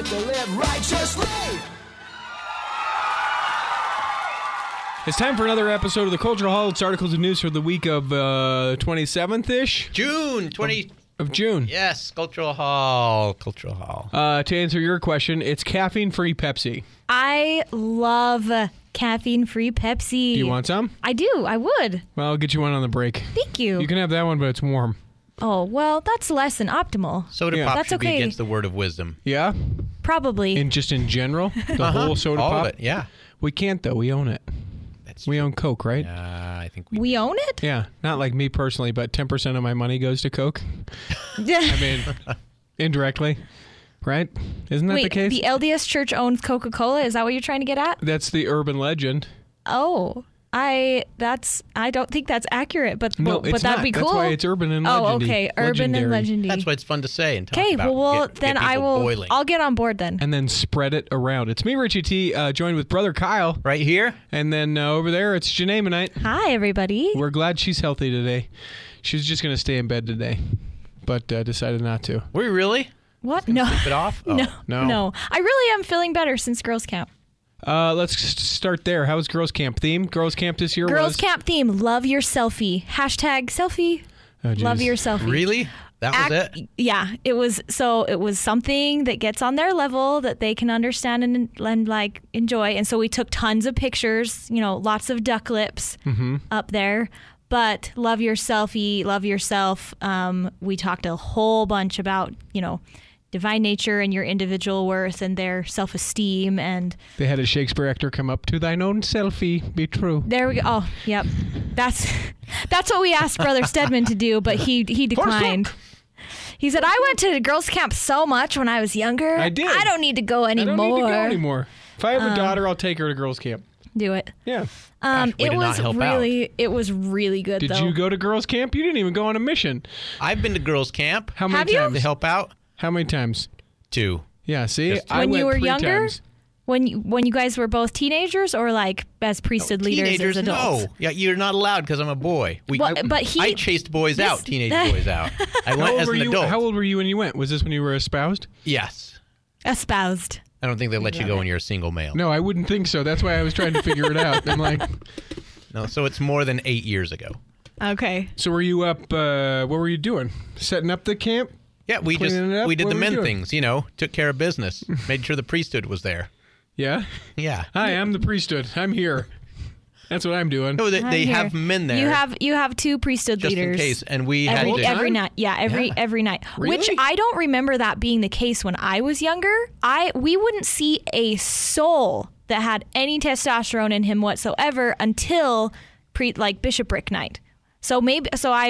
to live righteously. It's time for another episode of the Cultural Hall. It's articles of news for the week of 27th-ish. June 20... Of June. Yes, Cultural Hall. Cultural Hall. To answer your question, it's caffeine-free Pepsi. I love caffeine-free Pepsi. Do you want some? I do. I would. Well, I'll get you one on the break. Thank you. You can have that one, but it's warm. Oh, well, that's less than optimal. Soda Yeah. pop That's should be okay. against the word of wisdom. Yeah? Probably. Just in general? The whole soda All pop? of it, yeah. We can't, though. We own it. That's We own Coke, right? I think we... We own it? Yeah. Not like me personally, but 10% of my money goes to Coke. I mean, indirectly. Right? Isn't that Wait, the case? the LDS Church owns Coca-Cola? Is that what you're trying to get at? That's the urban legend. Oh, I don't think that's accurate, but No, it's that'd not. be cool. That's why it's urban and legendary. Oh, okay, urban and legendary. That's why it's fun to say and talk Okay, about. well, Get then I people will. boiling. I'll get on board then. And then spread it around. It's me, Richie T, joined with brother Kyle. Right here? And then over there, it's Janae Manite. Hi, everybody. We're glad she's healthy today. She was just going to stay in bed today, but decided not to. Were you really? What? No. Sleep it off? Oh. No. I really am feeling better since Girls Camp. Let's start there. How was Girls Camp theme? Girls Camp this year Girls was... Camp theme, love your selfie. Hashtag selfie. Oh, geez. Love your selfie. Really? That was it? Yeah, it was something that gets on their level that they can understand and like enjoy. And so we took tons of pictures, lots of duck lips up there. But love your selfie, love yourself. We talked a whole bunch about, divine nature and your individual worth and their self-esteem. And They had a Shakespeare actor come up to thine own selfie, be true. there we go. Oh, yep. That's what we asked Brother Stedman to do, but he declined. He said, I went to girls' camp so much when I was younger. I did. I don't need to go I anymore. don't need to go anymore. If I have a daughter, I'll take her to Girls Camp. Do it. Yeah. Gosh, way It to not was help really good Did though. you go to Girls Camp? You didn't even go on a mission. I've been to girls' camp How many Have you? times? to help out. How many times? 2. Yeah, see? Just I When you went were 3 younger? times. When you guys were both teenagers or like as priesthood leaders Teenagers, as adults? no. Yeah, you're not allowed because I'm a boy. I chased boys out, teenage boys out. I How went old as were an you? adult. How old were you when you went? Was this when you were espoused? Yes. Espoused. I don't think they let you go when you're a single male. No, I wouldn't think so. That's why I was trying to figure it out. I'm like, No, so it's more than 8 years ago. Okay. so were you up? What were you doing? Setting up the camp? Yeah, we Cleaning it up? did What the were we men doing? things, took care of business, made sure the priesthood was there. Yeah. Yeah. Hi, I'm the priesthood. I'm here. That's what I'm doing. No, they I'm have here. men there. You have 2 priesthood just leaders. in case, and we had Every, to. every night, every night. Really? Which I don't remember that being the case when I was younger. We wouldn't see a soul that had any testosterone in him whatsoever until bishopric night. So maybe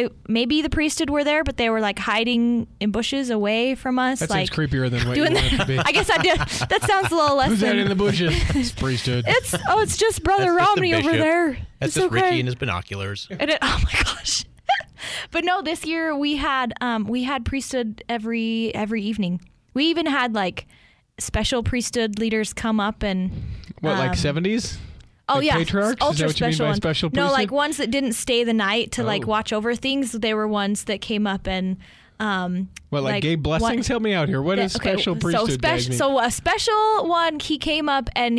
the priesthood were there, but they were like hiding in bushes away from us. That like sounds creepier than what you doing want it to be. I guess I did. That sounds a little less Who's that than. in the bushes? It's priesthood. It's just Brother That's just the Romney over bishop. there. That's It's just okay. Richie and his binoculars. Oh my gosh. But no, this year we had priesthood every evening. We even had like special priesthood leaders come up and What, like 70s? oh Like yeah, patriarchs? Is ultra that what you mean special by ones. special No, like priesthood? ones that didn't stay the night to like Oh. watch over things. They were ones that came up and What, like gay blessings? Help me out here. What is special priesthood guys mean? So a special one, he came up and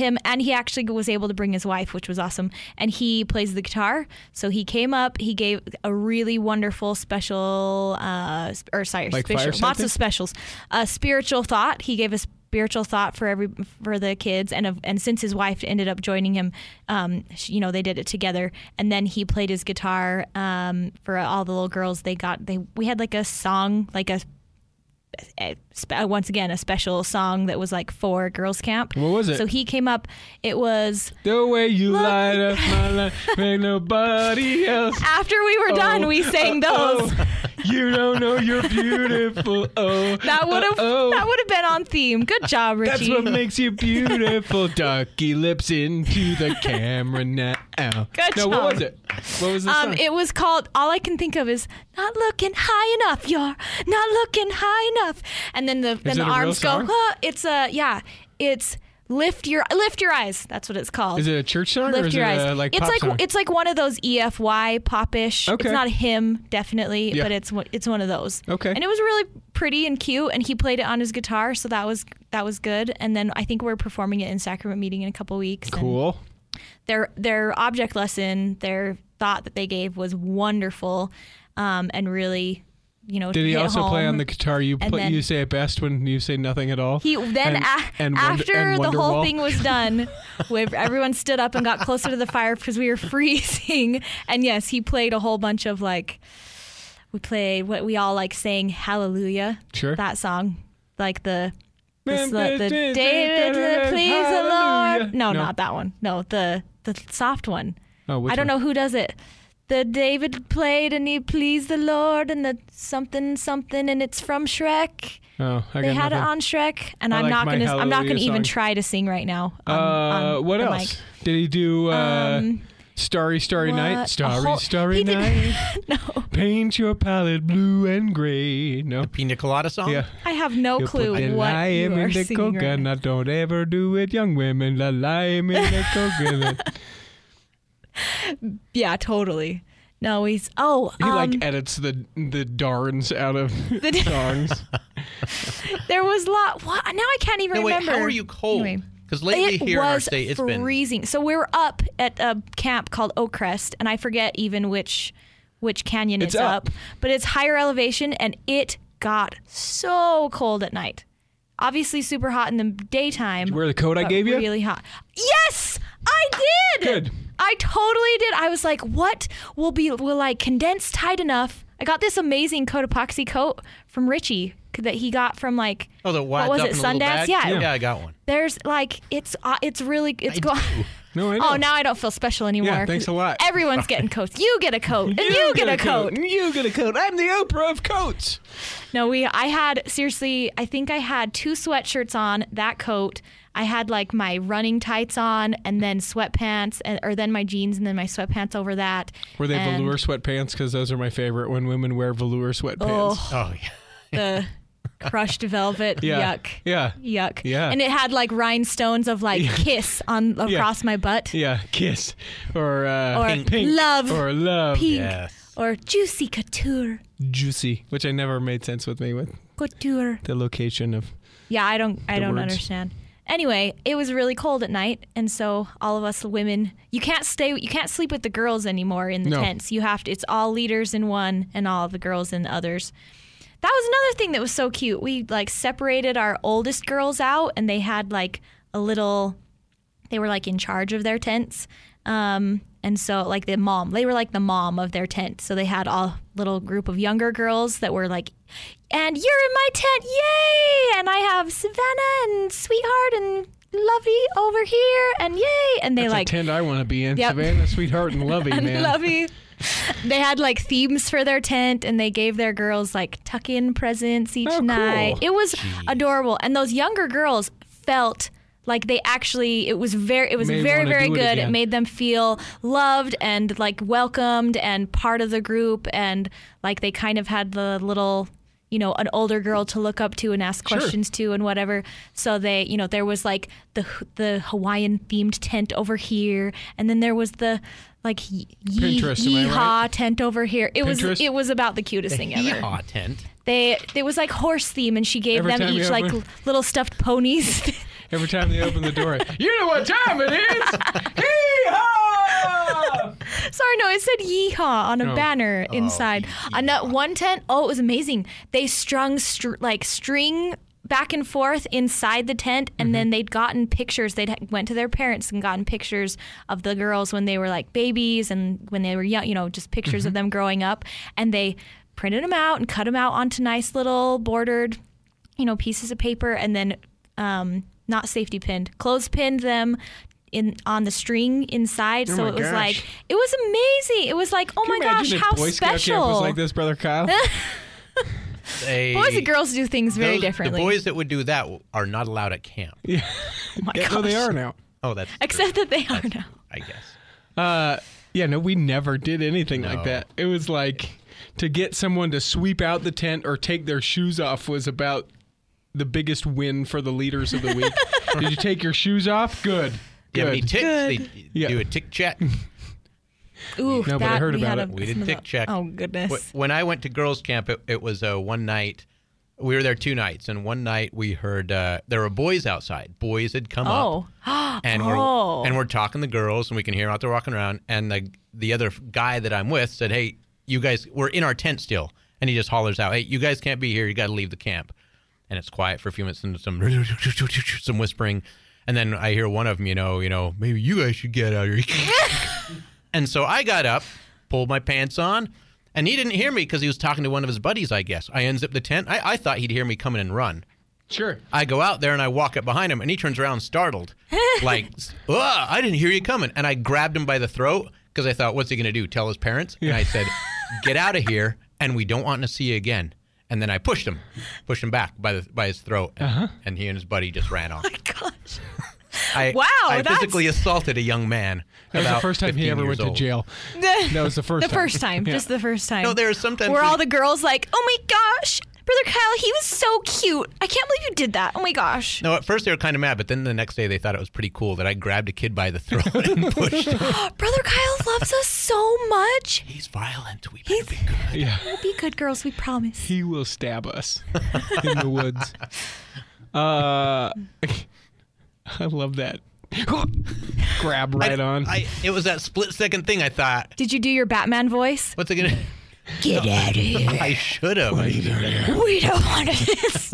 he actually was able to bring his wife, which was awesome. And he plays the guitar. So he came up, he gave a really wonderful special, Like fire lots something? of specials. A spiritual thought. He gave a spiritual thought for the kids, and since his wife ended up joining him, they did it together. And then he played his guitar for all the little girls. We had like a song, like once again a special song that was like for girls camp. What was it? So he came up. It was The way you light up my life, ain't nobody else. after we were done. We sang those. You don't know you're beautiful. Oh, That would have been on theme. Good job, Richie. That's what makes you beautiful. Ducky lips into the camera now. Good No, job. what was it? What was the song? It was called, all I can think of is not looking high enough. You're not looking high enough. And then the it a real arms go, song? it's Lift your eyes. That's what it's called. Is it a church song Lift or is your it eyes. a pop song? It's like one of those EFY pop-ish. Okay. It's not a hymn, definitely, Yeah. but it's one of those. Okay. And it was really pretty and cute, and he played it on his guitar, so that was good. And then I think we're performing it in Sacrament Meeting in a couple weeks. Cool. Their object lesson, their thought that they gave was wonderful, and really. Did he also play on the guitar? You say it best when you say nothing at all. He then after the whole thing was done, everyone stood up and got closer to the fire because we were freezing. And yes, he played a whole bunch of we played what we all sang Hallelujah. Sure. That song, like the David please the Lord. No, not that one. No, the soft one. Oh, which I don't one? know who does it. The David played and he pleased the Lord and the something and it's from Shrek. Oh, they had it on Shrek, and I'm not gonna even try to sing right now. On what else? mic. Did he do? Starry Night. Starry Night. No. Paint your palette blue and gray. No. The Pina Colada song. Yeah. I have no clue what you are singing right now. Don't ever do it, young women. La lime in the coconut. Yeah, totally. No, he's he edits the darns out of songs. There was a lot. What? Now I can't even remember. How are you cold? Because lately here in our state, it's been freezing. So we were up at a camp called Oakcrest, and I forget even which canyon it's up, but it's higher elevation, and it got so cold at night. Obviously, super hot in the daytime. Did you wear the coat I gave you? Really hot. Yes, I did. Good. I totally did. I was like, what will condense tight enough? I got this amazing coat epoxy coat from Richie that he got from what was it, Sundance? Yeah, I got one. There's it's really No, I know. Oh, now I don't feel special anymore. Yeah, thanks a lot. Everyone's getting coats. You get a coat, and you get a coat. And you get a coat. I'm the Oprah of coats. No, I think I had 2 sweatshirts on, that coat. I had my running tights on and then sweatpants, or then my jeans and then my sweatpants over that. Were they velour sweatpants? Because those are my favorite when women wear velour sweatpants. Oh yeah. The crushed velvet. Yeah. Yuck. Yeah. Yuck. Yeah. And it had rhinestones of kiss across my butt. Yeah. Kiss. Or pink. Love. Or love. Pink. Yes. Or juicy couture. Juicy, which I never made sense with me with Couture. the location of. Yeah, I don't words. understand. Anyway, it was really cold at night, and so all of us women, you can't sleep with the girls anymore in the tents. You have to. It's all leaders in one, and all the girls in others. That was another thing that was so cute. We separated our oldest girls out, and they had a little. They were in charge of their tents, and so the mom. They were the mom of their tent. So they had a little group of younger girls that were and you're in my tent, yay! And I have Savannah and Sweetheart and Lovey over here, and yay! And they That's a tent I want to be in. Yep. Savannah, Sweetheart, and Lovey, man. Lovey. They had themes for their tent, and they gave their girls tuck-in presents each night. Cool. It was adorable, and those younger girls felt like they actually. It was very good. It made them feel loved and welcomed and part of the group, and they kind of had the little. An older girl to look up to and ask questions to and whatever. So they, there was the Hawaiian themed tent over here, and then there was the Pinterest, am I yeehaw right? tent over here. It was about the cutest thing ever. Yeehaw tent. It was horse theme, and she gave Every them time each you little stuffed ponies. Every time they open the door, you know what time it is? Hee-haw! Sorry, no, it said yeehaw on a banner inside. On that one tent, it was amazing. They strung string back and forth inside the tent, and then they'd gotten pictures. They'd went to their parents and gotten pictures of the girls when they were babies and when they were young, just pictures of them growing up. And they printed them out and cut them out onto nice little bordered, pieces of paper, and then not safety pinned, clothespin them on the string inside. So it was gosh. it was amazing. It was oh my gosh, how Boy Scout special. camp was like this, Brother Kyle? Boys and girls do things very differently. The boys that would do that are not allowed at camp. Yeah. Oh my gosh. Well, they are now. Oh, that's Except true. that they are now. I guess. Yeah, no, we never did anything like that. It was to get someone to sweep out the tent or take their shoes off was about the biggest win for the leaders of the week. Did you take your shoes off? Good. Do you have any ticks? Good. They do a tick check. Ooh, No, but I heard about it. We did tick check. Oh, goodness. When I went to girls' camp, it was one night. We were there 2 nights, and one night we heard there were boys outside. Boys had come up, and we're talking to girls, and we can hear them out there walking around. And the other guy that I'm with said, "Hey, you guys, we're in our tent still," and he just hollers out, "Hey, you guys can't be here. You got to leave the camp." And it's quiet for a few minutes, and some whispering, and then I hear one of them, you know, maybe you guys should get out of here. And so I got up, pulled my pants on. And he didn't hear me because he was talking to one of his buddies, I guess. I unzipped the tent. I thought he'd hear me come in and run. Sure. I go out there and I walk up behind him, and he turns around startled. Like, I didn't hear you coming. And I grabbed him by the throat because I thought, what's he going to do, tell his parents? Yeah. And I said, get out of here, and we don't want to see you again. And then I pushed him back by his throat. And he and his buddy just ran off. Oh, my gosh. I physically assaulted a young man. That was the first time he ever went to jail. That was the first time. The first time. Just the first time. No, there are sometimes where all the girls like, oh my gosh, Brother Kyle, he was so cute. I can't believe you did that. Oh my gosh. No, at first they were kind of mad, but then the next day they thought it was pretty cool that I grabbed a kid by the throat and pushed him. Brother Kyle loves us so much. He's violent. We better be good. Yeah. We'll be good girls, we promise. He will stab us in the woods. I love that. Grab right on. It was that split-second thing I thought. Did you do your Batman voice? What's it going to... Get out of here. I should have. We don't want this.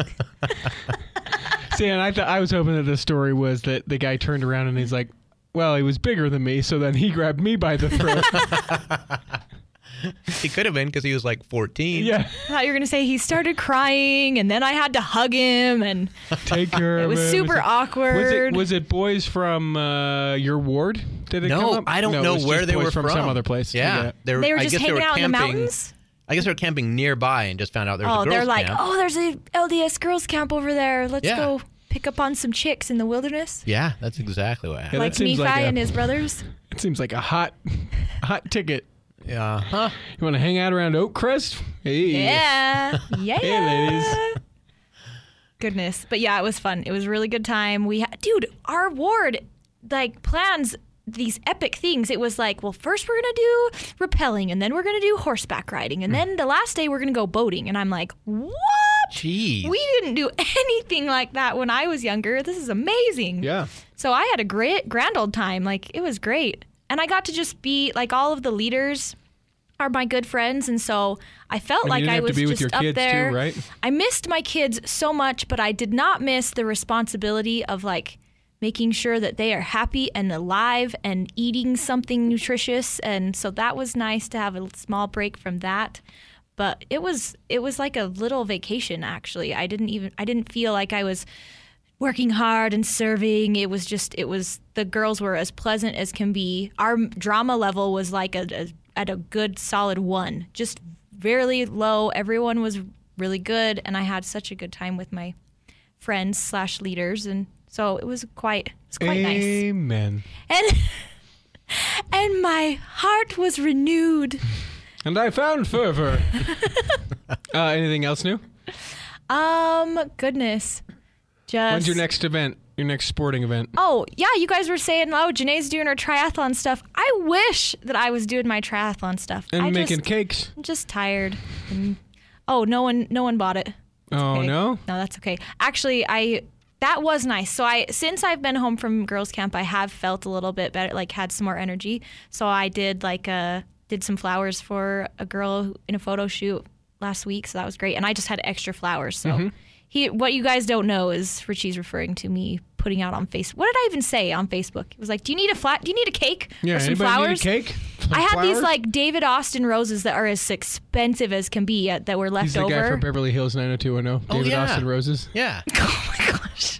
See, and I was hoping that the story was that the guy turned around and he's like, well, he was bigger than me, so then he grabbed me by the throat. He could have been because he was like 14. Yeah. I thought you were going to say he started crying and then I had to hug him and take care of him. It was super awkward. Was it boys from your ward? Did it come up? I don't know where they were from some other place. Yeah. They were just hanging out in the mountains? I guess they were camping nearby and just found out there was a girls' they're like, camp. there's a LDS girls camp over there. Let's go pick up on some chicks in the wilderness. Yeah, that's exactly what happened. Like Nephi and his brothers. It seems like a hot ticket. Yeah. Huh? You want to hang out around Oakcrest? Hey. Yeah. Yeah. Hey, ladies. Goodness. But yeah, it was fun. It was a really good time. Dude, our ward plans these epic things. It was like, well, first we're going to do rappelling, and then we're going to do horseback riding, and then the last day we're going to go boating. And I'm like, what? Jeez. We didn't do anything like that when I was younger. This is amazing. Yeah. So I had a grand old time. It was great. And I got to just be, all of the leaders are my good friends, and so I felt like I was just up there. Too, right? I missed my kids so much, but I did not miss the responsibility of, making sure that they are happy and alive and eating something nutritious, and so that was nice to have a small break from that. But it was like a little vacation, actually. I didn't feel like I was working hard and serving. The girls were as pleasant as can be. Our drama level was at a good solid 1, just very low. Everyone was really good, and I had such a good time with my friends / leaders, and so it was quite nice. Amen. And my heart was renewed. And I found fervor. Anything else new? Goodness. When's your next event? Your next sporting event? Oh, yeah, you guys were saying, Janae's doing her triathlon stuff. I wish that I was doing my triathlon stuff. And making cakes. I'm just tired. No one bought it. That's okay. No? No, that's okay. Actually, that was nice. So since I've been home from girls' camp, I have felt a little bit better, had some more energy. So I did did some flowers for a girl in a photo shoot last week, so that was great. And I just had extra flowers, so... What you guys don't know is Richie's referring to me putting out on Facebook. What did I even say on Facebook? It was like, do you need a cake? Yeah, or some anybody flowers? Need a cake? I had these David Austin roses that are as expensive as can be that were left over. He's the guy from Beverly Hills 90210. David Austin roses. Yeah. Oh my gosh.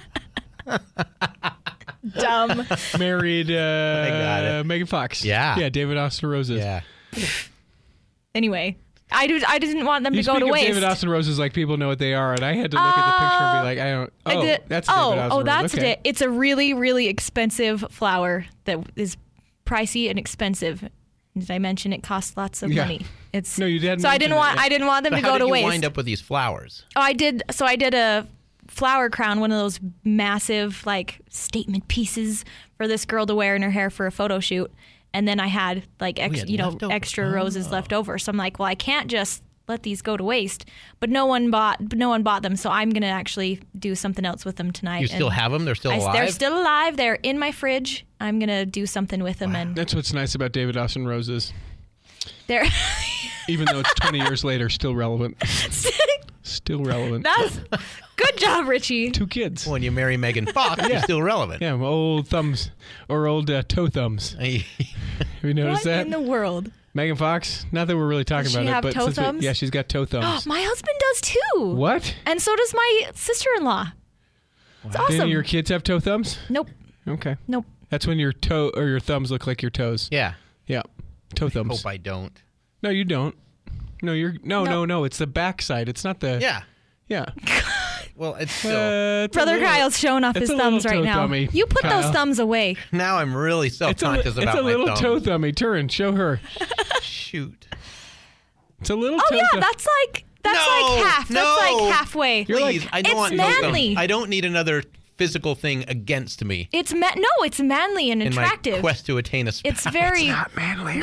Dumb. Married Megan Fox. Yeah. Yeah, David Austin roses. Yeah. Anyway. I didn't want them to go to waste. David Austin roses like people know what they are, and I had to look at the picture and be like, I don't. That's David Austin rose. That's okay. it. It's a really, really expensive flower that is pricey and expensive. Did I mention it costs lots of money? No, you didn't. So I didn't want them to go to waste. How did you wind up with these flowers? Oh, I did. So I did a flower crown, one of those massive like statement pieces for this girl to wear in her hair for a photo shoot. And then I had like extra roses left over. So I'm like, well, I can't just let these go to waste. But no one bought them, so I'm gonna actually do something else with them tonight. You still have them? They're still alive? They're still alive. They're in my fridge. I'm gonna do something with them. And that's what's nice about David Austin roses. They're even though it's 20 years later, still relevant. Still relevant. That's good job, Richie. 2 kids. When you marry Megan Fox, you're still relevant. Yeah, old thumbs or old toe thumbs. Have you noticed that? What in the world? Megan Fox? Not that we're really talking about have it, but toe thumbs? yeah, she's got toe thumbs. My husband does too. What? And so does my sister-in-law. It's awesome. Do any of your kids have toe thumbs? Nope. Okay. Nope. That's when your toe or your thumbs look like your toes. Yeah. Yeah. Toe thumbs. Hope I don't. No, you don't. No, you're no. It's the back side. It's not the. Yeah. Yeah. Well, it's still. Brother Kyle's showing off his thumbs right now. Thummy, you put Kyle. those thumbs away. Now I'm really self-conscious about my thumb. It's a little toe thummy. Turn. Show her. Shoot. It's a little. Oh toe yeah, thumb. that's like half. No. That's like halfway. Please, I don't want it's toe manly. thumb. I don't need another physical thing against me It's it's manly and in attractive. my quest to attain a spouse. It's very. It's not manly.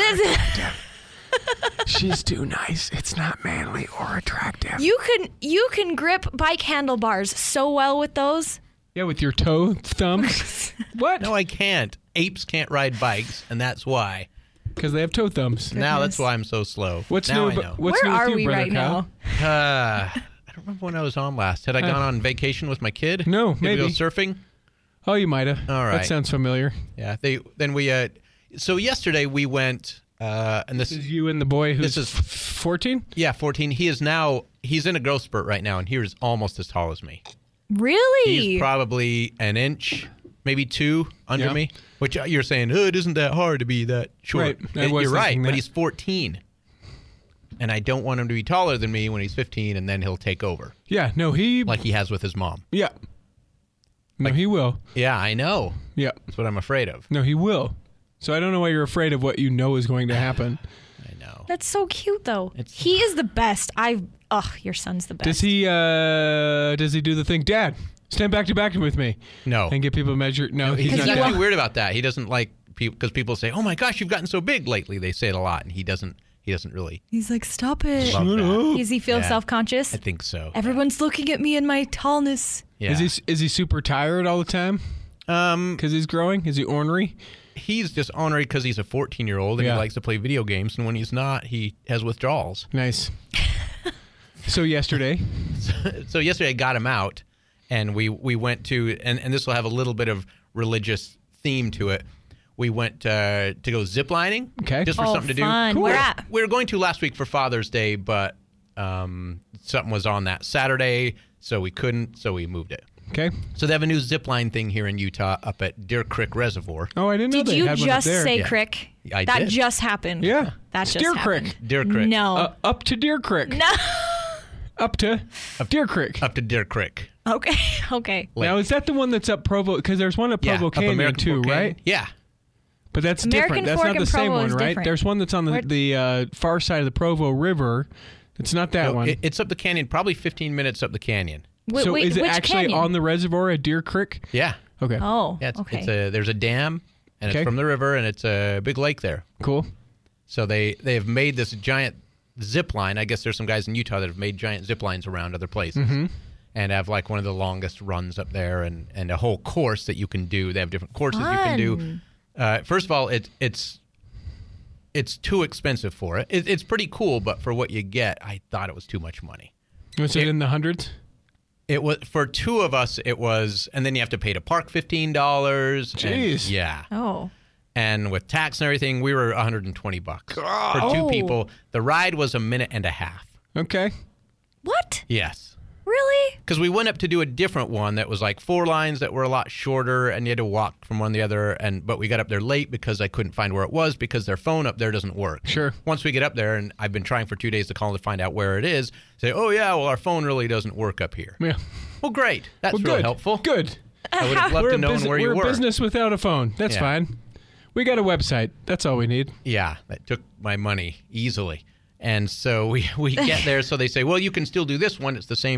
She's too nice. It's not manly or attractive. You can grip bike handlebars so well with those. Yeah, with your toe thumbs. What? No, I can't. Apes can't ride bikes, and that's why. Because they have toe thumbs. Now that's why I'm so slow. What's now new? I know. What's Where new with are you, we Brother right Kyle? now? I don't remember when I was on last. Had I gone on vacation with my kid? No, Did maybe. we go surfing? Oh, you might have. All right. That sounds familiar. Yeah. So yesterday we went, and this This is you and the boy who's This is- 14? 14. He's in a growth spurt right now, and he's almost as tall as me. Really? He's probably an inch, maybe 2 under Yeah. me. Which you're saying, it isn't that hard to be that short. Right. I was You're right, thinking but that. he's 14. And I don't want him to be taller than me when he's 15, and then he'll take over, Yeah, no, he. like he has with his mom. Yeah. No, he will. Yeah, I know. Yeah. That's what I'm afraid of. No, he will. So I don't know why you're afraid of what you know is going to happen. I know. That's so cute, though. It's- He is the best. Your son's the best. Does he do the thing, Dad, stand back to back with me No. and get people measured? No, he's He's not actually that. weird about that. He doesn't like people because people say, "Oh my gosh, you've gotten so big lately." They say it a lot, and he doesn't really He's like, stop it. love that. Does he feel Yeah. self-conscious? I think so. Everyone's looking at me and my tallness. Yeah. Is he super tired all the time because he's growing? Is he ornery? He's just ornery because he's a 14-year-old and Yeah. he likes to play video games, and when he's not, he has withdrawals. Nice. So yesterday, So yesterday I got him out, and we went to, and this will have a little bit of religious theme to it. We went to go ziplining, Okay. just for something to fun. do. Where at? We were going to last week for Father's Day, but something was on that Saturday, so we couldn't, so we moved it. okay. So they have a new zipline thing here in Utah up at Deer Creek Reservoir. Oh, I didn't know Did they you had one up just there. say Yeah. crick? I that did. just happened. Yeah. That just Deer happened. Creek. Deer Creek. No. Up to Deer Creek. No. Up to Deer Creek. Up to Deer Creek. Okay. Okay. Lake. Now, is that the one that's up Provo? Because there's one at Provo up Canyon American too, Fork Canyon. right? Yeah. But that's American different. That's Fork not the and same Provo one, is right? different. There's one that's on Where- the far side of the Provo River. It's not that No, one. it's up the canyon, probably 15 minutes up the canyon. So is it which actually canyon? on the reservoir at Deer Creek? Yeah. Okay. Oh. Yeah, it's, okay. there's a dam, and Okay. it's from the river, and it's a big lake there. Cool. So they have made this giant zip line. I guess there's some guys in Utah that have made giant zip lines around other places. Mm-hmm. And have like one of the longest runs up there, and a whole course that you can do. They have different courses you can do. First of all, it's too expensive for it. It's pretty cool, but for what you get, I thought it was too much money. Was it in the hundreds? It was for 2 of us. It was, and then you have to pay to park $15. Jeez. Yeah. Oh. And with tax and everything, we were $120 for 2 Oh. people. The ride was a minute and a half. Okay. What? Yes. Really? Because we went up to do a different one that was like 4 lines that were a lot shorter, and you had to walk from one to the other. But we got up there late because I couldn't find where it was because their phone up there doesn't work. Sure. Once we get up there, and I've been trying for 2 days to call to find out where it is, say, oh, yeah, well, our phone really doesn't work up here. Yeah. Well, great. That's Well, really good. helpful. Good. I would have loved We're to a know where you we're were. a business without a phone. That's Yeah. fine. We got a website. That's all we need. Yeah, that took my money easily. And so we get there. So they say, well, you can still do this one. It's the same,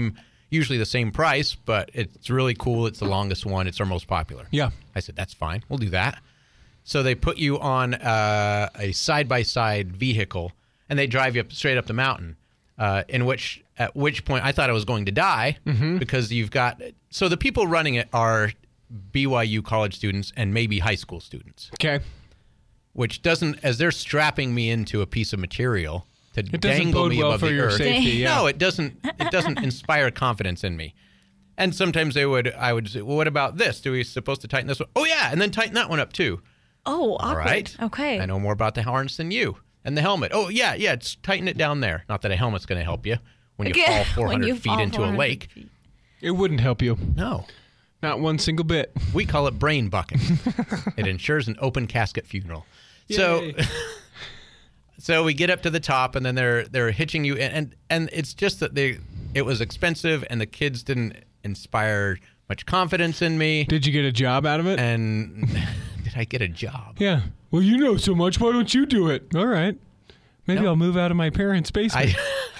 usually the same price, but it's really cool. It's the longest one. It's our most popular. Yeah. I said, that's fine. We'll do that. So they put you on a side-by-side vehicle, and they drive you straight up the mountain, at which point I thought I was going to die because you've got – so the people running it are BYU college students and maybe high school students. Okay. Which doesn't – as they're strapping me into a piece of material to It doesn't dangle bode me well above for the your earth. safety. Yeah. No, it doesn't. It doesn't inspire confidence in me. And sometimes I would say, well, what about this? Do we supposed to tighten this one? Oh, yeah, and then tighten that one up too. Oh, awkward. All right. Okay. I know more about the harness than you. And the helmet. Oh, yeah, just tighten it down there. Not that a helmet's going to help you when you fall 400 feet into a lake. It wouldn't help you. No. Not one single bit. We call it brain bucking. It ensures an open casket funeral. Yay. So we get up to the top, and then they're hitching you in, and it's just that it was expensive, and the kids didn't inspire much confidence in me. Did you get a job out of it? And did I get a job? Yeah. Well, you know so much. Why don't you do it? All right. Maybe I'll move out of my parents' basement.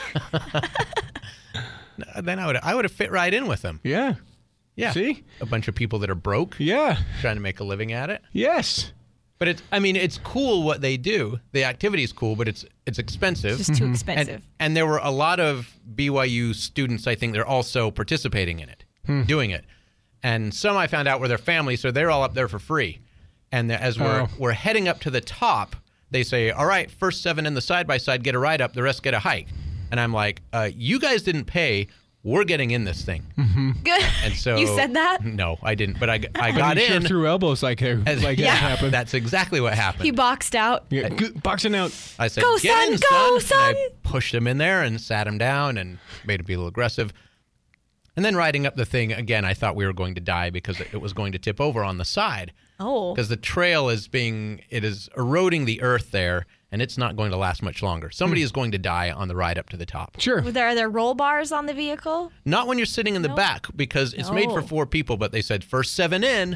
Then I would have fit right in with them. Yeah. Yeah. See? A bunch of people that are broke, Yeah. trying to make a living at it. Yes. But it's cool what they do. The activity's cool, but it's expensive. It's just too expensive. And there were a lot of BYU students, I think, they're also participating in it, doing it. And some I found out were their families, so they're all up there for free. And as we're heading up to the top, they say, all right, first 7 in the side-by-side get a ride up, the rest get a hike. And I'm like, you guys didn't pay. We're getting in this thing. Good. And so You said that? No, I didn't. But I got You in. sure threw elbows like that happened. That's exactly what happened. He boxed out. Yeah. Boxing out. I said, Go, get son, in, go, son. And son. I pushed him in there and sat him down and made him be a little aggressive. And then riding up the thing, again, I thought we were going to die because it was going to tip over on the side. Oh. Because the trail is eroding the earth there, and it's not going to last much longer. Somebody is going to die on the ride up to the top. Sure. Are there roll bars on the vehicle? Not when you're sitting in the back, because it's made for 4 people, but they said first 7 in.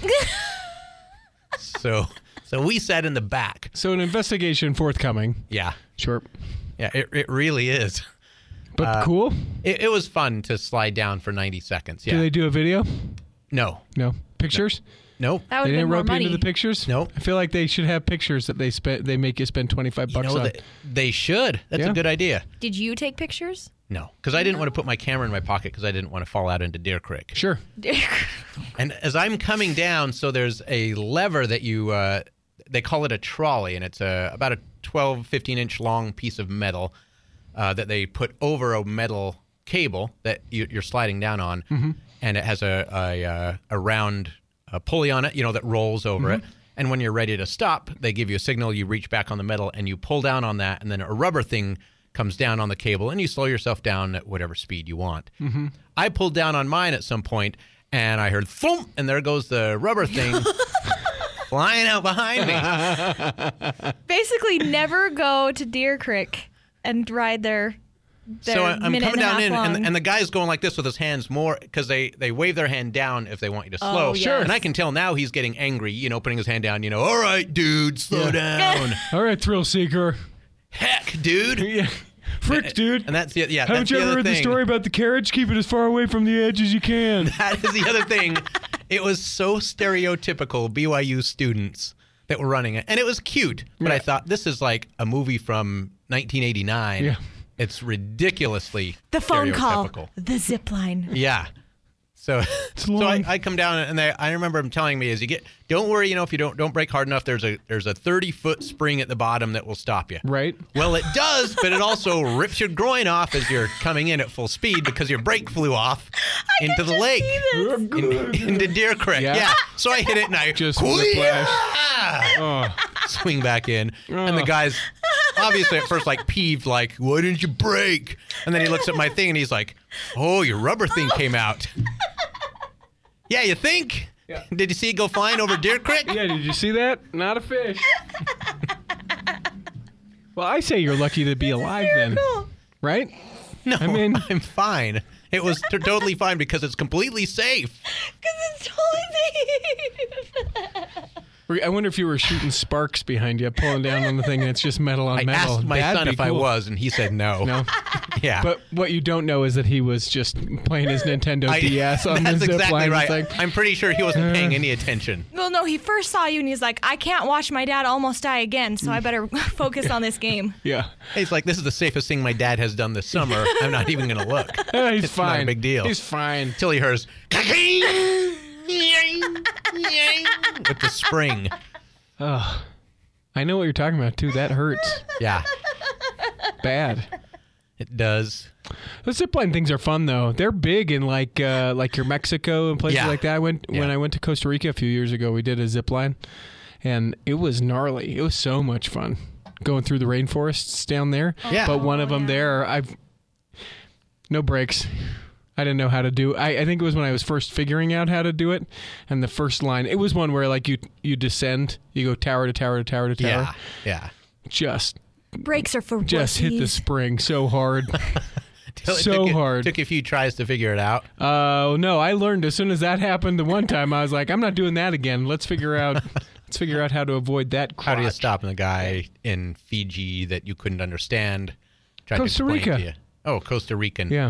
So we sat in the back. So an investigation forthcoming. Yeah. Sure. Yeah, it really is. But cool. It was fun to slide down for 90 seconds. Yeah. Do they do a video? No. No. Pictures? Nope. That They would have didn't been more rope you money. into the pictures? Nope. I feel like they should have pictures that they make you spend $25 on. They should. That's Yeah. a good idea. Did you take pictures? No, because I didn't want to put my camera in my pocket because I didn't want to fall out into Deer Creek. Sure. And as I'm coming down, so there's a lever that they call it a trolley, and it's about a 12, 15-inch long piece of metal that they put over a metal cable that you're sliding down on, and it has a round pulley on it, that rolls over it. And when you're ready to stop, they give you a signal. You reach back on the metal, and you pull down on that, and then a rubber thing comes down on the cable, and you slow yourself down at whatever speed you want. I pulled down on mine at some point, and I heard thump, and there goes the rubber thing flying out behind me. Basically, never go to Deer Creek and ride their So I'm minute coming and a down half in, long. and the guy's going like this with his hands more because they wave their hand down if they want you to slow. Oh, Sure. yes. And I can tell now he's getting angry, putting his hand down, all right, dude, slow down. All right, thrill seeker. Heck, dude. Yeah. Frick, dude. And that's the Haven't that's you the ever other heard the thing. story about the carriage? Keep it as far away from the edge as you can. That is the other thing. It was so stereotypical BYU students that were running it. And it was cute. But Yeah. I thought, this is like a movie from 1989. Yeah. It's ridiculously the phone call, stereotypical. the zip line. Yeah. So long. I come down and I remember him telling me don't worry, if you don't brake hard enough, there's a 30-foot spring at the bottom that will stop you. Right. Well, it does, but it also rips your groin off as you're coming in at full speed because your brake flew off into the lake, into Deer Creek. Yeah. Yeah. So I hit it and I Just "Hoo-yah!" whiplash. Oh. swing back in, and the guy's obviously at first peeved, why didn't you brake? And then he looks at my thing and he's like, oh, your rubber thing came out. Yeah, you think? Yeah. Did you see it go flying over Deer Creek? Yeah, did you see that? Not a fish. Well, I say you're lucky to be alive then. Right? No, I mean- I'm fine. It was totally fine because it's completely safe. Because it's totally safe. I wonder if you were shooting sparks behind you, pulling down on the thing, and it's just metal on I metal. asked my That'd son be if I cool. was, and he said no. No. Yeah. But what you don't know is that he was just playing his Nintendo DS on the That's zip exactly line. right. It's like, I'm pretty sure he wasn't paying any attention. Well, no, he first saw you and he's like, I can't watch my dad almost die again, so I better focus on this game. yeah. He's like, this is the safest thing my dad has done this summer. I'm not even going to look. He's It's fine. not a big deal. He's fine. Until he hears with the spring. Oh, I know what you're talking about, too. That hurts. Yeah, Bad. it does. Those zipline things are fun, though. They're big in like your Mexico and places Yeah. like that. When I went to Costa Rica a few years ago, we did a zipline, and it was gnarly. It was so much fun going through the rainforests down there. Yeah. But one of them no brakes. I didn't know how to do. I think it was when I was first figuring out how to do it, and the first line. It was one where like you descend, you go tower to tower to tower to tower. Yeah. Just Brakes are for hit the wussies. spring so hard. It So hard. Took you a few tries to figure it out. Oh no! I learned as soon as that happened the one time. I was like, I'm not doing that again. Let's figure out how to avoid that. How do you crotch. stop the guy in Fiji that you couldn't understand? Tried Costa to explain Rica. to you. Oh, Costa Rican. Yeah.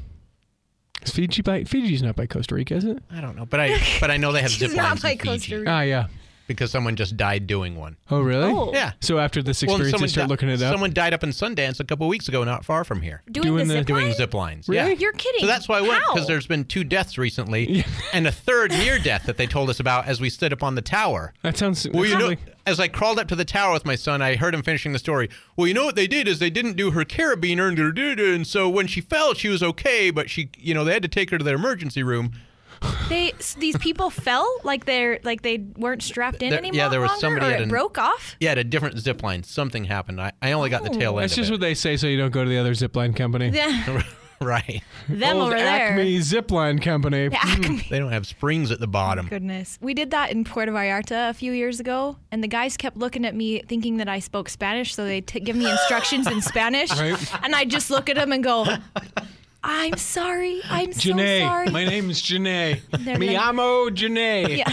Is Fiji's not by Costa Rica, is it? I don't know, but I know they have zip She's not lines by in Costa Fiji Rica. Ah, yeah. because someone just died doing one. Oh, really? Oh. Yeah. So after this Well, and experience, you someone start di- looking it up. Someone died up in Sundance a couple of weeks ago, not far from here, Doing Doing the the- zip doing line? zip lines. Really? Yeah. You're kidding. So that's why I went, How? because there's been 2 deaths recently, and a third near death that they told us about as we stood up on the tower. That sounds. Well, you know, really- as I crawled up to the tower with my son, I heard him finishing the story. Well, you know what they did is they didn't do her carabiner, and so when she fell, she was okay, but they had to take her to their emergency room. These people fell like they weren't strapped in There- anymore. yeah, there was longer, somebody or at it an- broke off. Yeah, at a different zip line, something happened. I only got the tail end That's of just it. what they say, so you don't go to the other zipline company. Yeah, Right. them Old over there. Acme Zipline Company. Yeah, Acme. They don't have springs at the bottom. Goodness. We did that in Puerto Vallarta a few years ago, and the guys kept looking at me thinking that I spoke Spanish, so they give me instructions in Spanish. Right. And I just look at them and go, I'm sorry. I'm so Janae. sorry. My name is Janae. They're Mi like- amo Janae. Yeah.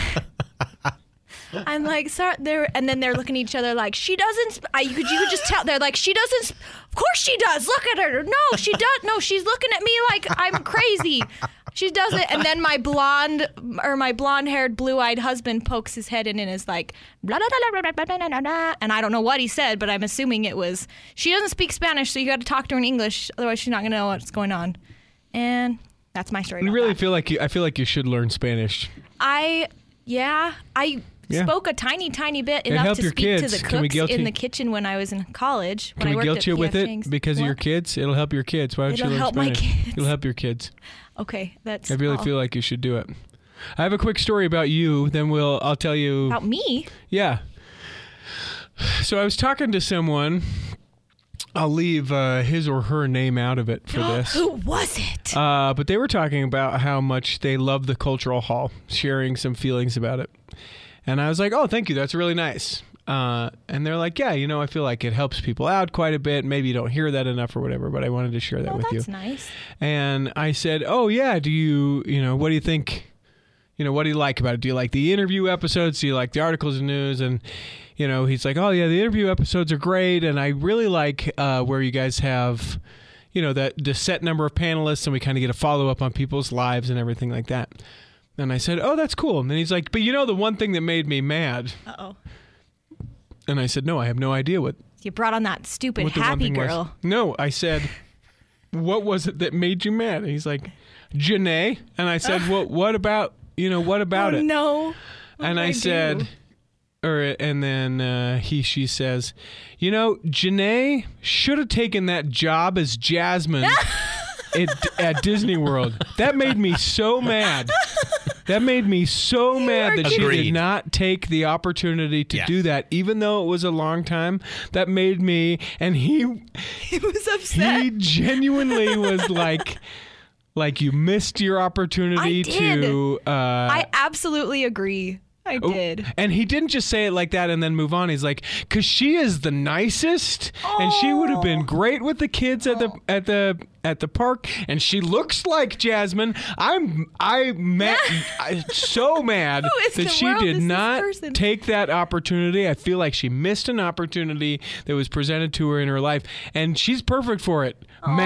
I'm like, sorry. And then they're looking at each other like, she doesn't. You could just tell. They're like, she doesn't. Of course she does. Look at her. No, she does. No, she's looking at me like I'm crazy. She doesn't. And then my blonde-haired, blue-eyed husband pokes his head in and is like, blah, blah, blah, blah, blah, blah, blah, blah, blah. And I don't know what he said, but I'm assuming it was, she doesn't speak Spanish, so you got to talk to her in English, otherwise she's not gonna know what's going on. And that's my story. You about really that. feel like I feel like you should learn Spanish. I Yeah. spoke a tiny bit And enough help to your speak kids. to the Can we cooks guilt in you? the kitchen when I was in college. When Can I we worked guilt at you with P.F. it Chang's. because of your What? kids? It'll help your kids. Why don't It'll you learn help my Spanish? kids. It'll help your kids. Okay, that's I really all. feel like you should do it. I have a quick story about you. Then I'll tell you. About me? Yeah. So I was talking to someone. I'll leave his or her name out of it for this. Who was it? But they were talking about how much they love the cultural hall, sharing some feelings about it. And I was like, oh, thank you. That's really nice. And they're like, yeah, I feel like it helps people out quite a bit. Maybe you don't hear that enough or whatever, but I wanted to share that with you. That's nice. And I said, oh, yeah, do you, what do you think? What do you like about it? Do you like the interview episodes? Do you like the articles and news? And, he's like, oh, yeah, the interview episodes are great. And I really like where you guys have, the set number of panelists and we kind of get a follow-up on people's lives and everything like that. And I said, oh, that's cool. And then he's like, but the one thing that made me mad. Uh-oh. And I said, no, I have no idea what You brought on that stupid the one happy thing was. girl. No, I said, what was it that made you mad? And he's like, Janae. And I said, well, what about it? No. And I said, and then she says, Janae should have taken that job as Jasmine at Disney World. That made me so mad. That made me so mad that she Agreed. did not take the opportunity to Yes. do that, even though it was a long time. That made me, and he was upset. he genuinely was like you missed your opportunity I did. to. I absolutely agree. I did. And he didn't just say it like that and then move on. He's like, because she is the nicest, and she would have been great with the kids at the park, and she looks like Jasmine. I'm so mad that she did not take that opportunity. I feel like she missed an opportunity that was presented to her in her life, and she's perfect for it.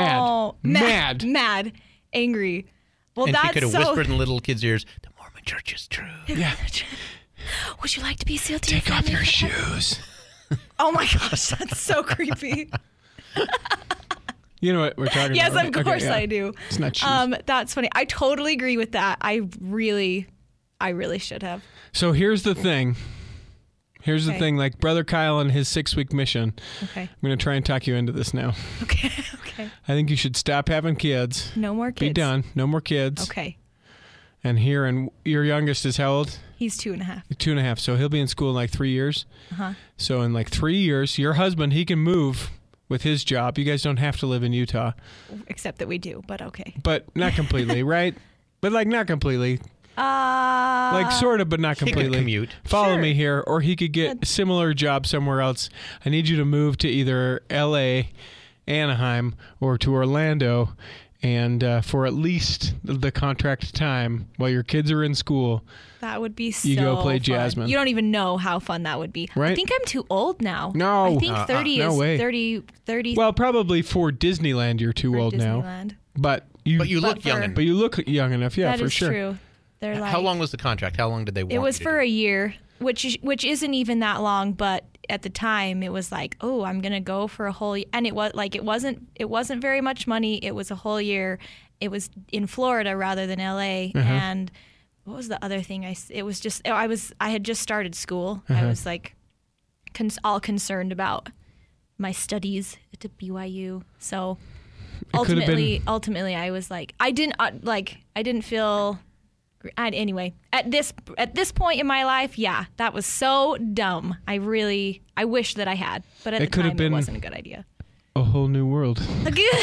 Mad, angry. Well, and that's she could have whispered in little kids' ears, "The Mormon Church is true." Yeah. Would you like to be sealed to Take your off family your forever? shoes. Oh my gosh, that's so creepy. You know what we're talking Yes, about? of course I do. It's not shoes. That's funny. I totally agree with that. I really should have. So here's the thing. Here's the thing. Like Brother Kyle and his 6-week mission. Okay. I'm going to try and talk you into this now. Okay. I think you should stop having kids. No more kids. Be done. No more kids. Okay. And your youngest is how old? He's 2.5. 2.5. So he'll be in school in like 3 years. Uh-huh. So in like 3 years, your husband, he can move with his job. You guys don't have to live in Utah. Except that we do, but okay. But not completely, right? But like not completely. Like sort of, but not completely. He could commute. Follow me here, or he could get a similar job somewhere else. I need you to move to either L.A., Anaheim, or to Orlando, and for at least the contract time while your kids are in school. That would be so You go play fun. Jasmine. You don't even know how fun that would be. Right? I think I'm too old now. No. I think 30 no is way. 30. Well, probably for Disneyland, you're too old now. Disneyland. But you look young enough. But you look young enough, yeah, That for is sure. true. They're like, How long was the contract? How long did they want It was you to for do? a year, which isn't even that long, but at the time it was like, oh, I'm gonna go for a whole year. And it was like it wasn't very much money. It was a whole year. It was in Florida rather than LA. And what was the other thing? I had just started school. I was like all concerned about my studies at BYU. So ultimately I was like, I didn't feel. Anyway, at this point in my life, yeah, that was so dumb. I wish that I had, but at the time it wasn't a good idea. A whole new world. Let me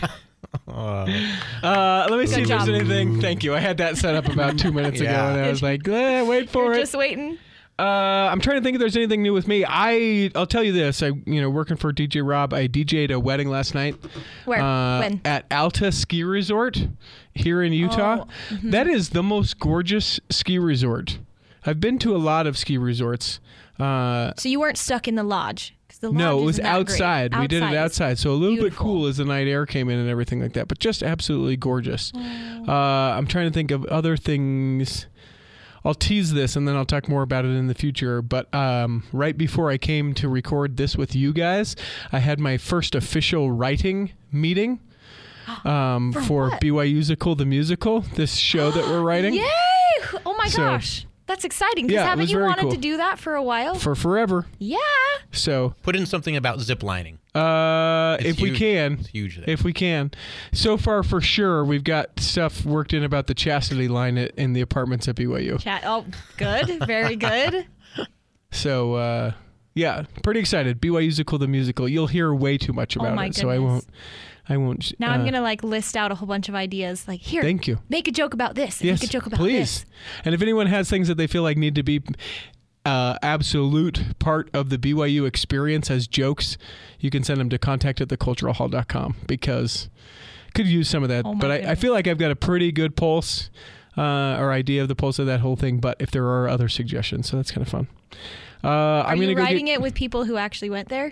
see if there's anything. Thank you. I had that set up about 2 minutes ago, and I was like, wait for it. Just waiting. I'm trying to think if there's anything new with me. I'll tell you this. Working for DJ Rob, I DJ'd a wedding last night. Where? When? At Alta Ski Resort here in Utah. That is the most gorgeous ski resort. I've been to a lot of ski resorts. So you weren't stuck in the lodge? No, it was outside. We did it outside. So a little beautiful. bit cool as the night air came in and everything like that, but just absolutely gorgeous. I'm trying to think of other things. I'll tease this and then I'll talk more about it in the future. But right before I came to record this with you guys, I had my first official writing meeting for what? BYUsical the Musical, this show that we're writing. Yay! Oh my gosh. That's exciting. Because haven't you wanted to do that for a while? For forever. Yeah. So put in something about zip lining. If we can. It's huge there. If we can. So far, for sure, we've got stuff worked in about the chastity line in the apartments at BYU. Oh, good. Very good. So, yeah, pretty excited. BYUsical the Musical. You'll hear way too much about it, so I won't. Now I'm gonna list out a whole bunch of ideas. Like, here, thank you. Make a joke about this. Yes, make a joke about please. this. And if anyone has things that they feel like need to be absolute part of the BYU experience as jokes, you can send them to contact@theculturalhall.com because could use some of that. But I feel like I've got a pretty good pulse or idea of the pulse of that whole thing. But if there are other suggestions, so that's kind of fun. Are you writing it with people who actually went there?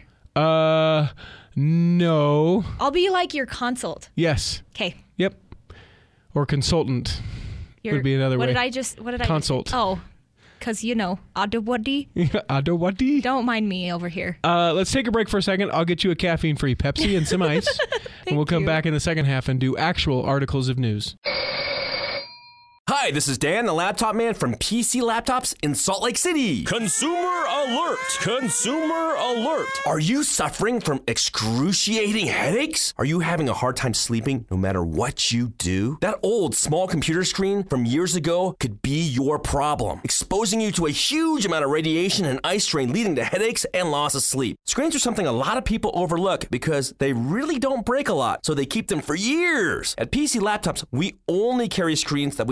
No. I'll be like your consult. Yes. Okay. Yep. Or consultant would be another way. What did I consult? Oh, because Adawadi. Adawadi. Don't mind me over here. Let's take a break for a second. I'll get you a caffeine-free Pepsi and some ice, and we'll come back in the second half and do actual articles of news. Hi, this is Dan, the laptop man from PC Laptops in Salt Lake City. Consumer alert! Consumer alert! Are you suffering from excruciating headaches? Are you having a hard time sleeping no matter what you do? That old small computer screen from years ago could be your problem, exposing you to a huge amount of radiation and eye strain leading to headaches and loss of sleep. Screens are something a lot of people overlook because they really don't break a lot, so they keep them for years. At PC Laptops, we only carry screens that we've tested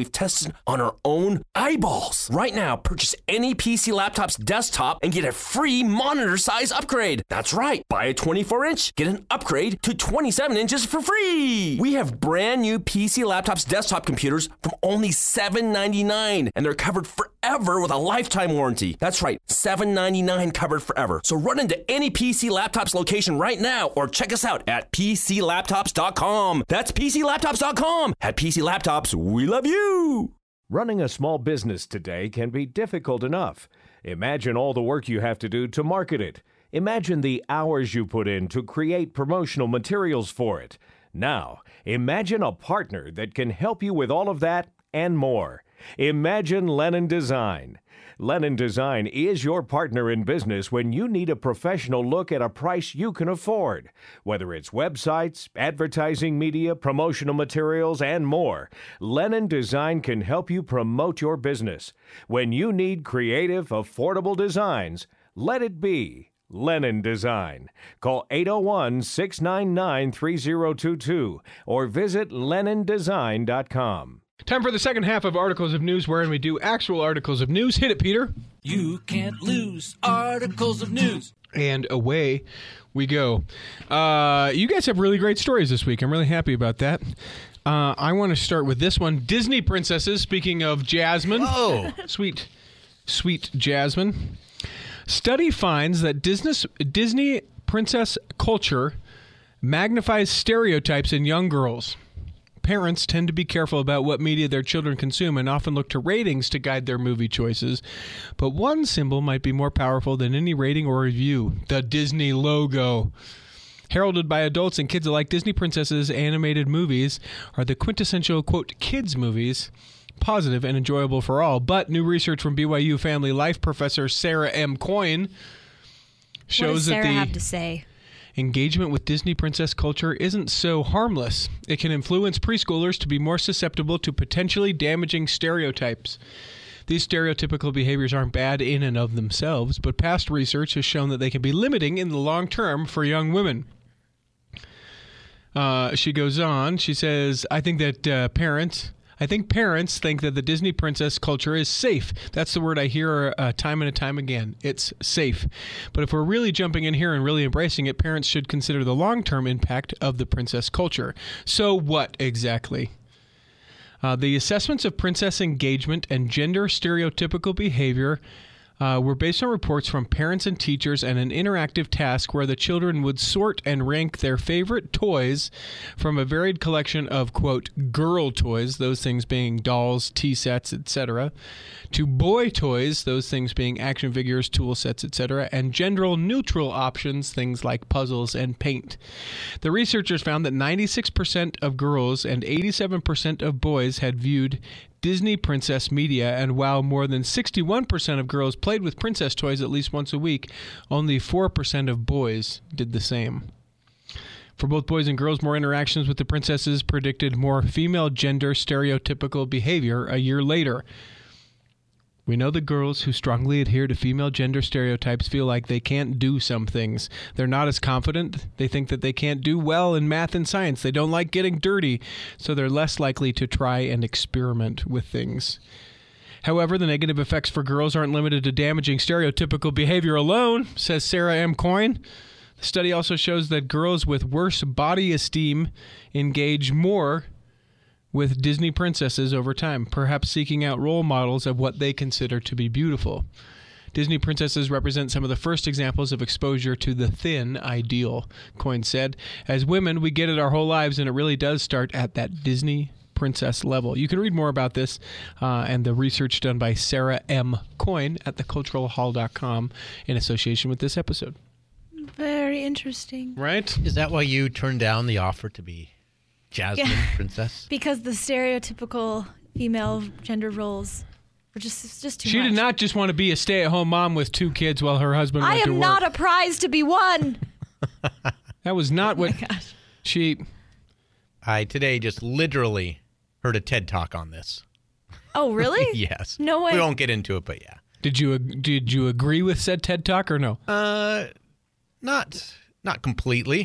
lesson on our own eyeballs. Right now, purchase any PC Laptops desktop and get a free monitor size upgrade. That's right. Buy a 24-inch, get an upgrade to 27 inches for free. We have brand new PC Laptops desktop computers from only $7.99, and they're covered forever with a lifetime warranty. That's right, $7.99 covered forever. So run into any PC Laptops location right now or check us out at PCLaptops.com. That's PCLaptops.com. At PC Laptops, we love you. Running a small business today can be difficult enough. Imagine all the work you have to do to market it. Imagine the hours you put in to create promotional materials for it. Now, imagine a partner that can help you with all of that and more. Imagine Lennon Design. Lennon Design is your partner in business when you need a professional look at a price you can afford. Whether it's websites, advertising media, promotional materials, and more, Lennon Design can help you promote your business. When you need creative, affordable designs, let it be Lennon Design. Call 801-699-3022 or visit LennonDesign.com. Time for the second half of Articles of News, wherein we do actual articles of news. Hit it, Peter. You can't lose articles of news. And away we go. You guys have really great stories this week. I'm really happy about that. I want to start with this one. Disney princesses, speaking of Jasmine. Oh. Sweet Jasmine. Study finds that Disney princess culture magnifies stereotypes in young girls. Parents tend to be careful about what media their children consume and often look to ratings to guide their movie choices. But one symbol might be more powerful than any rating or review: the Disney logo. Heralded by adults and kids alike, Disney princesses animated movies are the quintessential, quote, kids movies, positive and enjoyable for all. But new research from BYU Family Life professor Sarah M. Coyne shows what does Sarah that the have to say? Engagement with Disney princess culture isn't so harmless. It can influence preschoolers to be more susceptible to potentially damaging stereotypes. These stereotypical behaviors aren't bad in and of themselves, but past research has shown that they can be limiting in the long term for young women. She goes on, she says, I think parents think that the Disney princess culture is safe. That's the word I hear time and time again. It's safe. But if we're really jumping in here and really embracing it, parents should consider the long-term impact of the princess culture. So what exactly? The assessments of princess engagement and gender stereotypical behavior were based on reports from parents and teachers and an interactive task where the children would sort and rank their favorite toys from a varied collection of, quote, girl toys, those things being dolls, tea sets, etc., to boy toys, those things being action figures, tool sets, etc., and gender-neutral options, things like puzzles and paint. The researchers found that 96% of girls and 87% of boys had viewed Disney princess media, and while more than 61% of girls played with princess toys at least once a week, only 4% of boys did the same. For both boys and girls, more interactions with the princesses predicted more female gender stereotypical behavior a year later. We know that girls who strongly adhere to female gender stereotypes feel like they can't do some things. They're not as confident. They think that they can't do well in math and science. They don't like getting dirty, so they're less likely to try and experiment with things. However, the negative effects for girls aren't limited to damaging stereotypical behavior alone, says Sarah M. Coyne. The study also shows that girls with worse body esteem engage more with Disney princesses over time, perhaps seeking out role models of what they consider to be beautiful. Disney princesses represent some of the first examples of exposure to the thin ideal, Coyne said. As women, we get it our whole lives, and it really does start at that Disney princess level. You can read more about this and the research done by Sarah M. Coyne at theculturalhall.com in association with this episode. Very interesting. Right? Is that why you turned down the offer to be Jasmine princess? Because the stereotypical female gender roles were just too much. She did not just want to be a stay-at-home mom with 2 kids while her husband went to work. I am not a prize to be won. That was not what she... I today just literally heard a TED Talk on this. Oh, really? Yes. No way. We won't get into it, but yeah. Did you agree with said TED Talk or no? Not completely,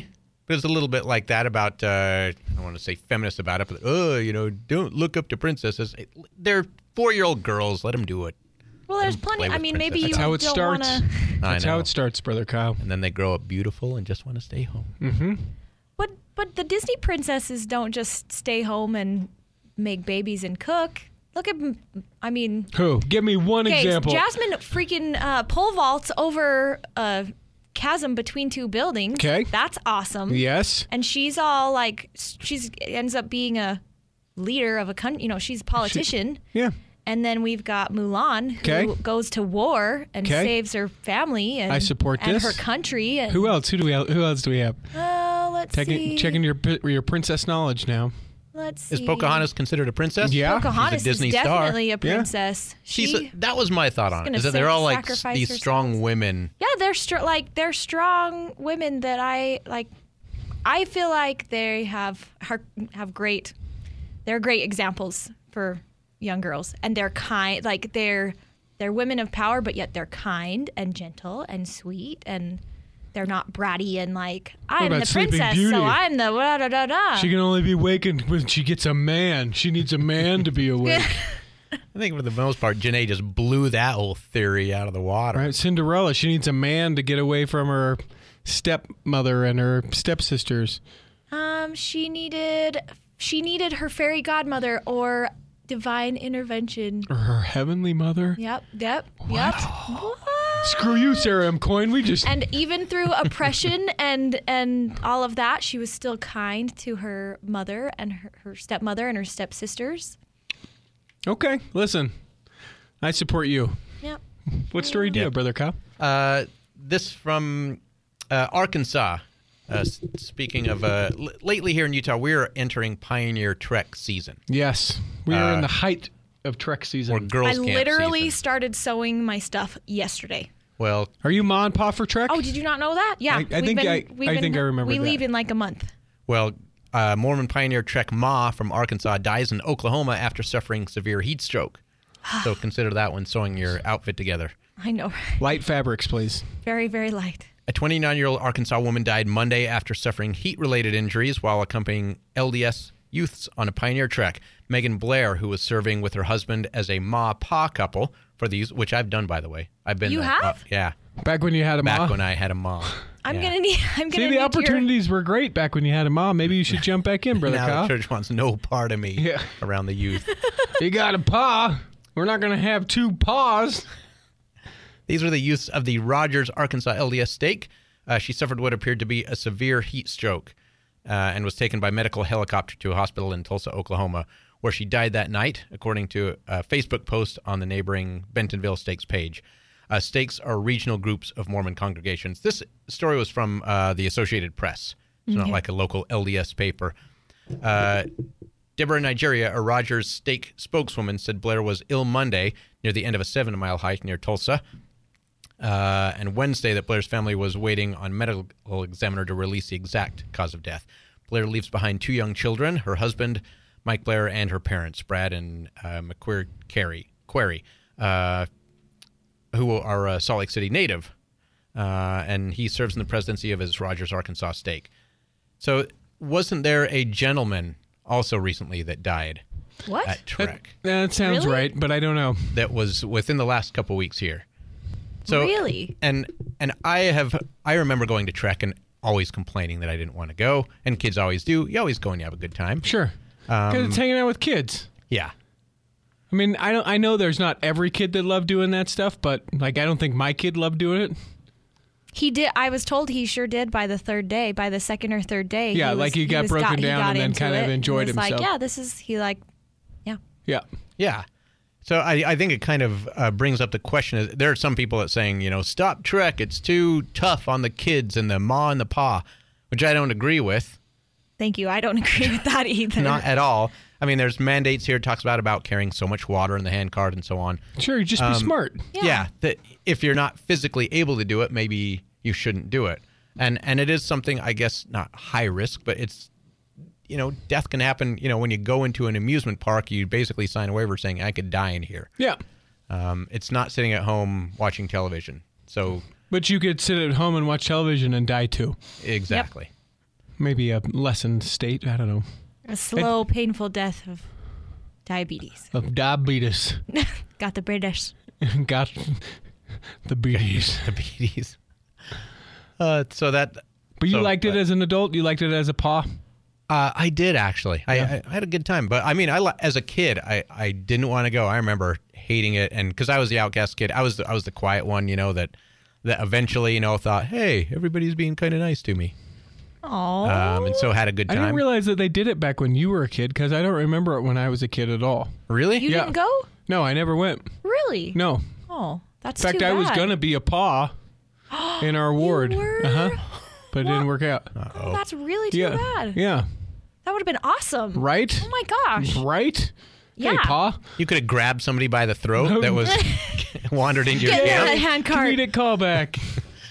But it's a little bit like that about, I don't want to say feminist about it, but, don't look up to princesses. They're 4-year-old girls. Let them do it. Well, there's plenty. I mean, maybe That's you how it don't starts. want to. That's how it starts, Brother Kyle. And then they grow up beautiful and just want to stay home. Mm-hmm. But the Disney princesses don't just stay home and make babies and cook. Look at, I mean. Who? Give me one example. Jasmine freaking pole vaults over a chasm between two buildings. Okay. That's awesome. Yes. And she's all like, ends up being a leader of a country. She's a politician. Yeah. And then we've got Mulan, who goes to war and saves her family. And I support and this. her country. And, Who else? Who else do we have? let's see. Checking your princess knowledge now. Let's see. Is Pocahontas considered a princess? Yeah. Pocahontas She's a Disney is star. definitely a princess. That was my thought on it. Is that they're all like these strong women. Yeah, they're strong women that I like. I feel like they have great. They're great examples for young girls, and they're kind. Like they're women of power, but yet they're kind and gentle and sweet, and they're not bratty and like I'm the princess, so I'm the da da da da. She can only be awakened when she gets a man. She needs a man to be awake. I think for the most part, Janae just blew that whole theory out of the water. Right, Cinderella. She needs a man to get away from her stepmother and her stepsisters. She needed her fairy godmother or divine intervention. Or her heavenly mother. Yep. What? Screw you, Sarah M. Coyne. And even through oppression and all of that, she was still kind to her mother and her stepmother and her stepsisters. Okay, listen. I support you. Yep. What story do you have, Brother Kyle? This from Arkansas. Speaking of, lately here in Utah, we're entering Pioneer Trek season. Yes. We are in the height of Trek season. Or girls' camp literally season. started sewing my stuff yesterday. Well, are you Ma and Pa for Trek? Oh, did you not know that? Yeah. I think I remember We that. leave in like a month. Well, Mormon Pioneer Trek Ma from Arkansas dies in Oklahoma after suffering severe heat stroke. So consider that when sewing your outfit together. I know. Light fabrics, please. Very, very light. A 29-year-old Arkansas woman died Monday after suffering heat-related injuries while accompanying LDS youths on a Pioneer Trek. Megan Blair, who was serving with her husband as a Ma-Pa couple for these, which I've done, by the way. I've been. You have? Yeah. Back when you had a Ma? Back when I had a Ma. I'm gonna need. See, the opportunities were great back when you had a Ma. Maybe you should jump back in, Brother Now Kyle. the church wants no part of me around the youth. You got a Pa. We're not going to have two paws. These were the youths of the Rogers, Arkansas LDS stake. She suffered what appeared to be a severe heat stroke and was taken by medical helicopter to a hospital in Tulsa, Oklahoma, where she died that night, according to a Facebook post on the neighboring Bentonville Stakes page. Stakes are regional groups of Mormon congregations. This story was from the Associated Press. It's not like a local LDS paper. Deborah in Nigeria, a Rogers stake spokeswoman, said Blair was ill Monday near the end of a 7-mile hike near Tulsa. And Wednesday that Blair's family was waiting on medical examiner to release the exact cause of death. Blair leaves behind 2 young children, her husband, Mike Blair, and her parents, Brad and McQuarrie Query, who are a Salt Lake City native. And he serves in the presidency of his Rogers, Arkansas stake. So wasn't there a gentleman also recently that died What? at Trek? That sounds Really? right, but I don't know. That was within the last couple weeks here. So, Really? And I remember going to Trek and always complaining that I didn't want to go, and kids always do. You always go and you have a good time. Sure. Because it's hanging out with kids. Yeah. I mean, I know there's not every kid that loved doing that stuff, but like I don't think my kid loved doing it. He did. I was told he sure did by the third day, by the second or third day. Yeah, he got broken down and then kind of enjoyed himself. himself. Like, yeah, this is, Yeah. Yeah. So I think it kind of brings up the question. There are some people that saying, stop Trek. It's too tough on the kids and the Ma and the Pa, which I don't agree with. Thank you. I don't agree with that either. Not at all. I mean, there's mandates here. It talks about carrying so much water in the handcart and so on. Sure, you just be smart. Yeah. That if you're not physically able to do it, maybe you shouldn't do it. And it is something, I guess, not high risk, but it's, death can happen. When you go into an amusement park, you basically sign a waiver saying, I could die in here. Yeah. It's not sitting at home watching television. So, But you could sit at home and watch television and die too. exactly. maybe a lessened state. I don't know. A slow, painful death of diabetes. Of diabetes. Got the British. Got the beaties. The beaties. So that. But you liked it as an adult? You liked it as a pa? I did, actually. I had a good time. But, I mean, as a kid, I didn't want to go. I remember hating it. And because I was the outcast kid, I was the quiet one, that eventually, thought, hey, everybody's being kind of nice to me. Aww. And so had a good time. I didn't realize that they did it back when you were a kid because I don't remember it when I was a kid at all. Really? You didn't go? No, I never went. Really? No. Oh, that's In fact, too bad. I was going to be a pa in our ward. You were? But it didn't work out. Oh, that's really too bad. Yeah. That would have been awesome. Right? Oh, my gosh. Right? Yeah. Hey, pa. You could have grabbed somebody by the throat that was wandered into your Get camp. that hand cart. Comedic callback.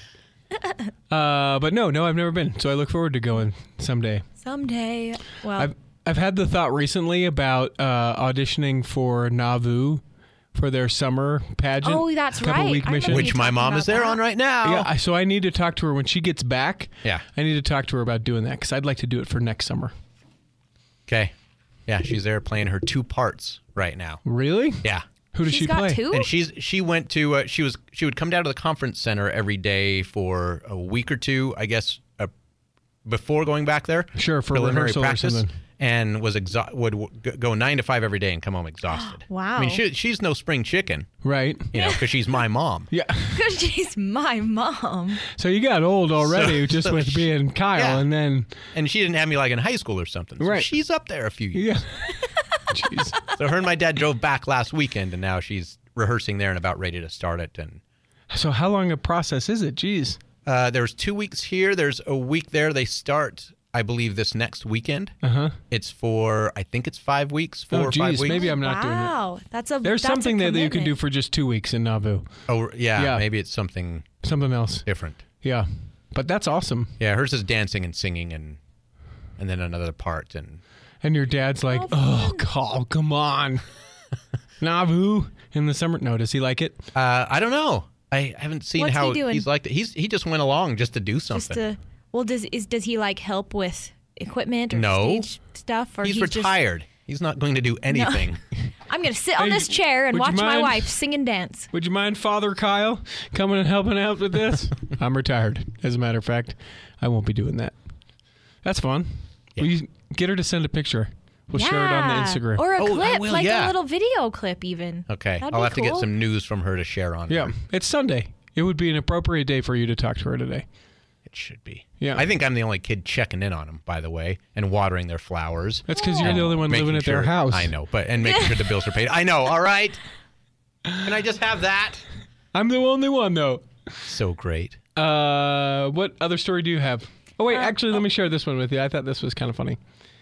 But no, I've never been. So I look forward to going someday. Someday. Well, I've had the thought recently about auditioning for Nauvoo for their summer pageant. Oh, that's couple right. week I mission. remember Which you my talking mom about is there that. on right now. Yeah, so I need to talk to her when she gets back. Yeah. I need to talk to her about doing that because I'd like to do it for next summer. Okay. Yeah, she's there playing her 2 parts right now. Really? Yeah. Who does She's she got play? 2? And she went to she would come down to the conference center every day for a week or two, I guess, before going back there. Sure, for preliminary rehearsal or practice, something. and would go 9 to 5 every day and come home exhausted. Wow. I mean, she's no spring chicken, Right. because she's my mom. Yeah. Because she's my mom. So you got old already just with being Kyle, yeah. and then And she didn't have me like in high school or something. So Right. she's up there a few years. yeah. Jeez. So her and my dad drove back last weekend, and now she's rehearsing there and about ready to start it. And So how long a process is it? Jeez. there's 2 weeks here. There's a week there. They start, I believe, this next weekend. It's for, I think it's 5 weeks, 4 or 5 geez, weeks. maybe I'm not doing it. Wow. That's There's something there that you can do for just 2 weeks in Nauvoo. Oh, yeah, Yeah. maybe it's something Something else. different. Yeah. But that's awesome. Yeah, hers is dancing and singing and then another part. And your dad's like, oh, come on. Nauvoo in the summer. No, does he like it? I don't know. I haven't seen What's how he doing? he's liked it. He just went along just to do Just something. does he like help with equipment or No. stage stuff? Or He's just, retired. He's not going to do anything. I'm going to sit on Hey, this chair and would you watch my mind? wife sing and dance. Would you mind Father Kyle coming and helping out with this? I'm retired. As a matter of fact, I won't be doing that. That's fun. Yeah. Will you get her to send a picture? We'll share it on the Instagram. Or a Oh, I clip, will, like yeah. a little video clip even. Okay, That'd I'll be have to get cool. some news from her to share on. Yeah, her. it's Sunday. It would be an appropriate day for you to talk to her today. It should be. Yeah. I think I'm the only kid checking in on them, by the way, and watering their flowers. That's because you're the only one Making living at sure- their house. I know, and making sure the bills are paid. I know. All right. Can I just have that? I'm the only one, though. So great. What other story do you have? Oh, wait, actually, let me share this one with you. I thought this was kind of funny.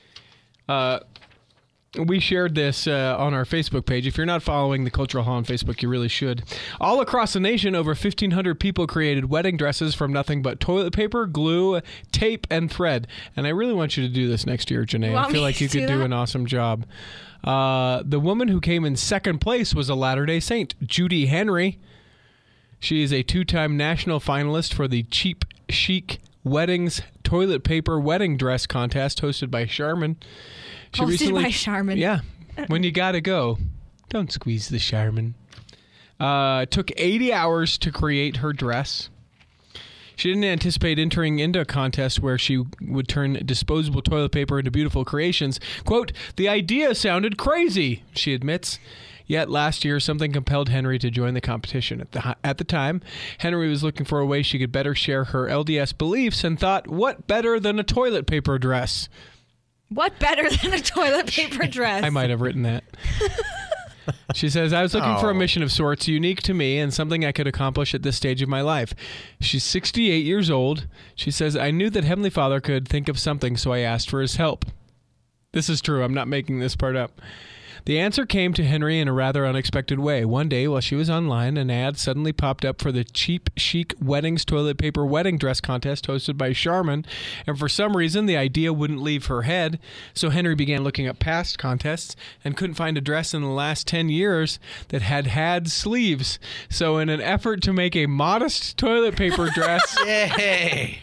We shared this on our Facebook page. If you're not following the Cultural Hall on Facebook, you really should. All across the nation, over 1,500 people created wedding dresses from nothing but toilet paper, glue, tape, and thread. And I really want you to do this next year, Janae. I Want feel me like you to could do do that? an awesome job. The woman who came in second place was a Latter-day Saint, Judy Henry. She is a 2-time national finalist for the Cheap Chic Weddings Toilet Paper Wedding Dress Contest hosted by Charmin. She Hosted by Charmin. Yeah. When you gotta go, don't squeeze the Charmin. Took 80 hours to create her dress. She didn't anticipate entering into a contest where she would turn disposable toilet paper into beautiful creations. Quote, the idea sounded crazy, she admits. Yet last year, something compelled Henry to join the competition. At the time, Henry was looking for a way she could better share her LDS beliefs and thought, what better than a toilet paper dress? What better than a toilet paper dress? I might have written that. She says, I was looking for a Oh. mission of sorts, unique to me and something I could accomplish at this stage of my life. She's 68 years old. She says, I knew that Heavenly Father could think of something, so I asked for his help. This is true. I'm not making this part up. The answer came to Henry in a rather unexpected way. One day, while she was online, an ad suddenly popped up for the Cheap Chic Weddings Toilet Paper Wedding Dress Contest hosted by Charmin, and for some reason, the idea wouldn't leave her head, so Henry began looking up past contests and couldn't find a dress in the last 10 years that had sleeves. So in an effort to make a modest toilet paper dress, Yay!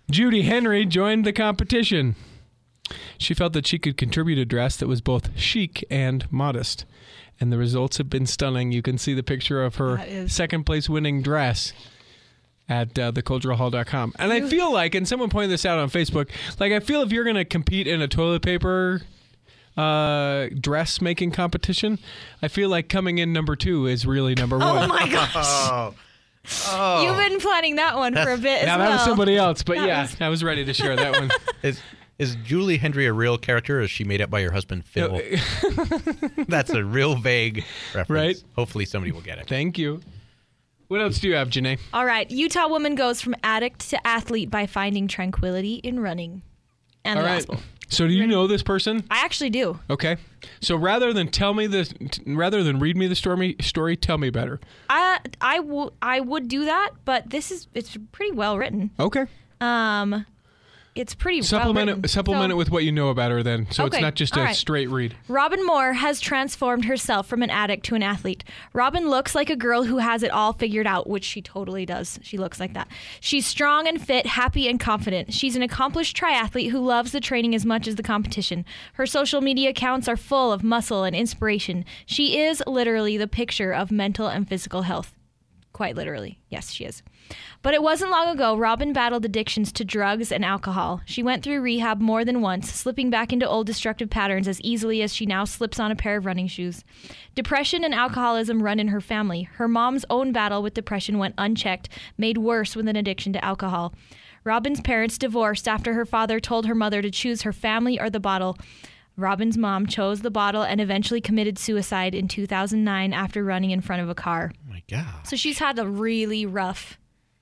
Judy Henry joined the competition. She felt that she could contribute a dress that was both chic and modest. And the results have been stunning. You can see the picture of her second place winning dress at theculturalhall.com. And I feel like, and someone pointed this out on Facebook, like I feel if you're going to compete in a toilet paper dressmaking competition, I feel like coming in number 2 is really number 1. Oh my gosh. Oh. You've been planning that one for a bit as well. Now that was somebody else, but I was ready to share that one. Is Julie Henry a real character, or is she made up by your husband, Phil? That's a real vague reference. Right? Hopefully somebody will get it. Thank you. What else do you have, Janae? All right. Utah woman goes from addict to athlete by finding tranquility in running. And the gospel. So do you know this person? I actually do. Okay. So rather than read me the story, tell me better. I would do that, but it's pretty well written. Okay. It's pretty Supplement it with what you know about her then, so Okay, it's not just a straight read. Robin Moore has transformed herself from an addict to an athlete. Robin looks like a girl who has it all figured out, which she totally does. She looks like that. She's strong and fit, happy and confident. She's an accomplished triathlete who loves the training as much as the competition. Her social media accounts are full of muscle and inspiration. She is literally the picture of mental and physical health. Quite literally. Yes, she is. But it wasn't long ago Robin battled addictions to drugs and alcohol. She went through rehab more than once, slipping back into old destructive patterns as easily as she now slips on a pair of running shoes. Depression and alcoholism run in her family. Her mom's own battle with depression went unchecked, made worse with an addiction to alcohol. Robin's parents divorced after her father told her mother to choose her family or the bottle. Robin's mom chose the bottle and eventually committed suicide in 2009 after running in front of a car. Oh my God. So she's had a really rough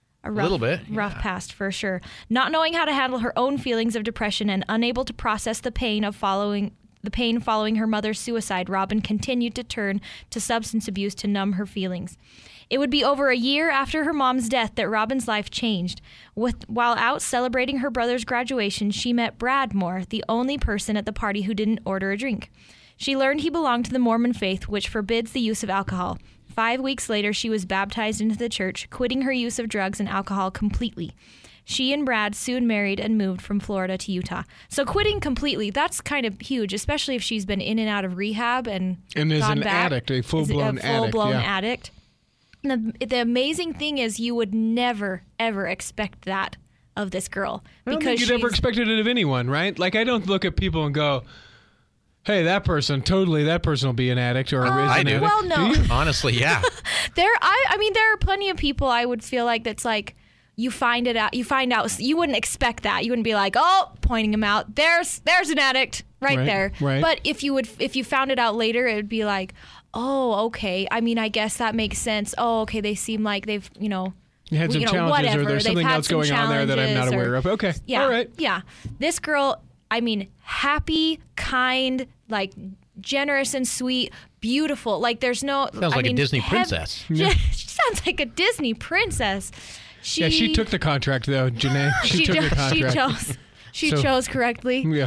past for sure. Not knowing how to handle her own feelings of depression and unable to process the pain following her mother's suicide, Robin continued to turn to substance abuse to numb her feelings. It would be over a year after her mom's death that Robin's life changed. While out celebrating her brother's graduation, she met Brad Moore, the only person at the party who didn't order a drink. She learned he belonged to the Mormon faith, which forbids the use of alcohol. 5 weeks later, she was baptized into the church, quitting her use of drugs and alcohol completely. She and Brad soon married and moved from Florida to Utah. So quitting completely, that's kind of huge, especially if she's been in and out of rehab and is an addict, a full-blown addict. The amazing thing is you would never, ever expect that of this girl. I don't think you'd ever expected it of anyone, right? Like, I don't look at people and go, hey, that person will be an addict or is an addict. Well, no. Honestly, yeah. There are plenty of people I would feel like that's like, you find out, you wouldn't expect that. You wouldn't be like, oh, pointing him out. There's an addict right there. Right. But if you found it out later, it would be like, oh, okay. I mean, I guess that makes sense. Oh, okay. They seem like they've, you had some challenges whatever. or there's something else going on there that I'm not aware of. Okay. Yeah. All right. Yeah. This girl, I mean, happy, kind, like generous and sweet, beautiful. Like there's no. Sounds like a Disney princess. She sounds like a Disney princess. She took the contract though, Janae. She took the contract. She chose correctly. Yeah.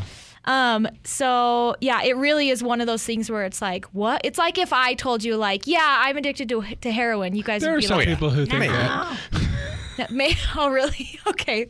So yeah, it really is one of those things where it's like, what? It's like if I told you, like, yeah, I'm addicted to heroin. You guys would be like, there are some people who think that. Oh, really? Okay.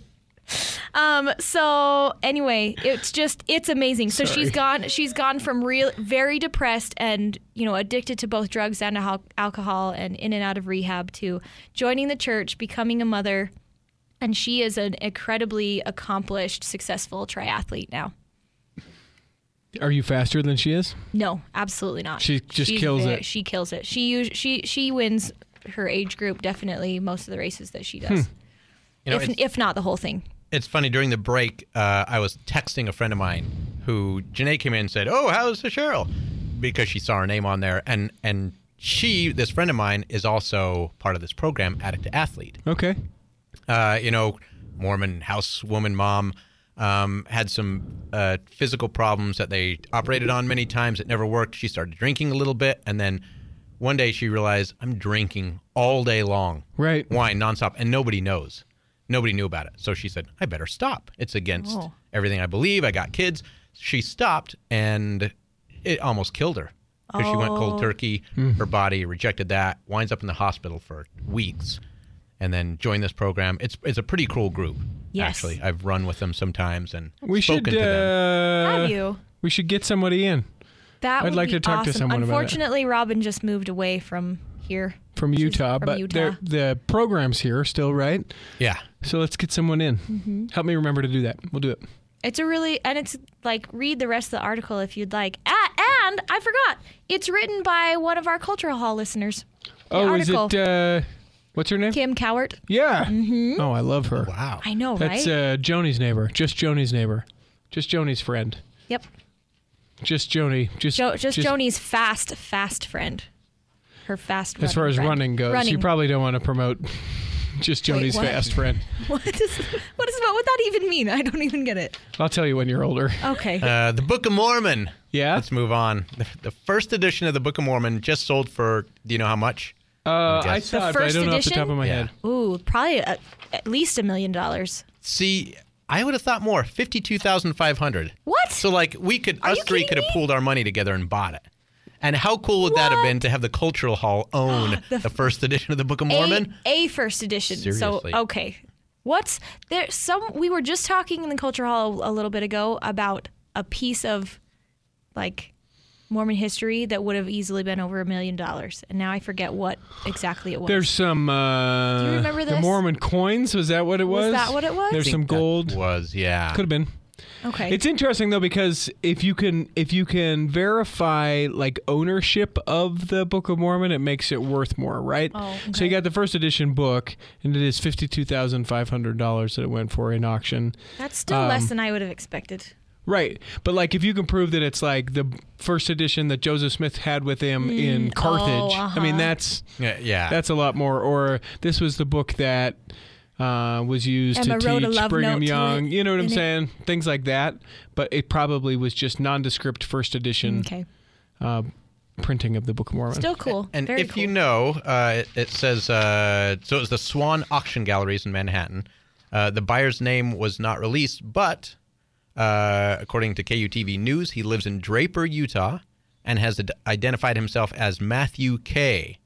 So anyway, it's amazing. So she's gone from very depressed and, addicted to both drugs and alcohol and in and out of rehab to joining the church, becoming a mother. And she is an incredibly accomplished, successful triathlete now. Are you faster than she is? No, absolutely not. She kills it. She kills it. She wins her age group, definitely most of the races that she does. If not the whole thing. It's funny, during the break, I was texting a friend of mine who Janae came in and said, oh, how's the Cheryl? Because she saw her name on there. And this friend of mine, is also part of this program, Addict to Athlete. Okay. Mormon housewoman mom, had some physical problems that they operated on many times. It never worked. She started drinking a little bit. And then one day she realized, I'm drinking all day long. Right. Wine nonstop. And nobody knows. Nobody knew about it. So she said, I better stop. It's against everything I believe. I got kids. She stopped, and it almost killed her. Because she went cold turkey. Her body rejected that. Winds up in the hospital for weeks. And then joined this program. It's a pretty cruel group. Yes. Actually, I've run with them sometimes and We should spoken to them. Have you? we should get somebody in That I'd would like be to talk to awesome. someone about it. Unfortunately, Robin just moved away from here. from Utah, from but Utah. the program's here still, right? Yeah. So let's get someone in. Mm-hmm. Help me remember to do that. We'll do it. It's it's like, read the rest of the article if you'd like. And I forgot, it's written by one of our Cultural Hall listeners. The article. Is it, what's her name? Kim Cowart. Yeah. Mm-hmm. Oh, I love her. Wow. I know, That's right? Joni's neighbor. Just Joni's neighbor. Just Joni's friend. Yep. Just Joni. Just Joni's fast friend. Her fast As far as friend. running goes, Running. you probably don't want to promote just Joni's what? fast friend. What would that even mean? I don't even get it. I'll tell you when you're older. Okay. The Book of Mormon. Yeah? Let's move on. The first edition of the Book of Mormon just sold for, do you know how much? I guess. saw it, but I first don't know off the edition? top of my Yeah. head. Ooh, probably at least $1 million. See, I would have thought more. 52,500. What? So like us you three kidding could have me? pooled our money together and bought it. And how cool would that have been to have the Cultural Hall own the first edition of the Book of Mormon? A first edition. Seriously. So okay. What's there? We were just talking in the Culture Hall a little bit ago about a piece of like Mormon history that would have easily been over $1 million, and now I forget what exactly it was. There's some. Do you remember The this? Mormon coins. Was that what it was? Was that what it was? There's I some think that gold. was, yeah. Could have been. Okay. It's interesting though because if you can verify like ownership of the Book of Mormon, it makes it worth more, right? Oh, okay. So you got the first edition book, and it is $52,500 that it went for in auction. That's still less than I would have expected. Right, but like if you can prove that it's like the first edition that Joseph Smith had with him in Carthage, I mean that's Yeah. a lot more. Or this was the book that was used Emma to wrote a teach love Brigham note to Young. it You know what I'm in it. saying? Things like that. But it probably was just nondescript first edition Okay. printing of the Book of Mormon. Still cool. And Very if cool. you know, it says, so it was the Swan Auction Galleries in Manhattan. The buyer's name was not released, but according to KUTV News, he lives in Draper, Utah, and has identified himself as Matthew K.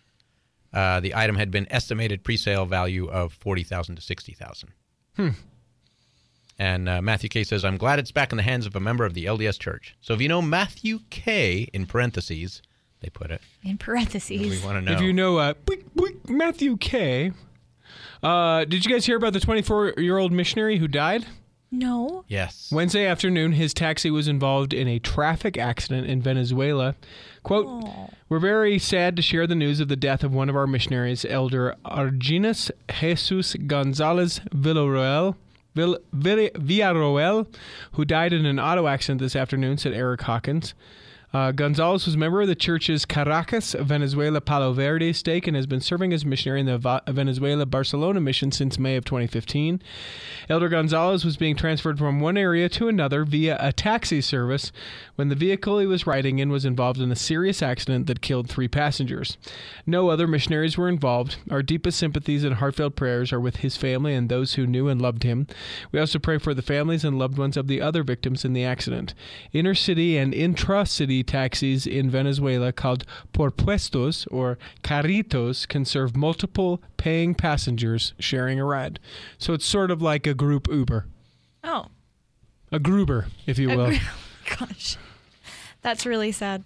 The item had been estimated pre-sale value of $40,000 to $60,000. And Matthew K says, "I'm glad it's back in the hands of a member of the LDS Church." So if you know Matthew K, in parentheses, they put it. in We parentheses. want to know. If you know Matthew K. Did you guys hear about the 24-year-old missionary who died? No. Yes. Wednesday afternoon, his taxi was involved in a traffic accident in Venezuela. Quote, "We're very sad to share the news of the death of one of our missionaries, Elder Argenis Jesus Gonzalez Villarroel, who died in an auto accident this afternoon," said Eric Hawkins. Gonzalez was a member of the church's Caracas, Venezuela, Palo Verde stake and has been serving as missionary in the Venezuela Barcelona mission since May of 2015. Elder Gonzalez was being transferred from one area to another via a taxi service when the vehicle he was riding in was involved in a serious accident that killed 3 passengers. No other missionaries were involved. Our deepest sympathies and heartfelt prayers are with his family and those who knew and loved him. We also pray for the families and loved ones of the other victims in the accident. Inner-city and intra-city taxis in Venezuela called porpuestos or carritos can serve multiple paying passengers sharing a ride. So it's sort of like a group Uber. Oh. A Gruber, if you will. Gosh. That's really sad.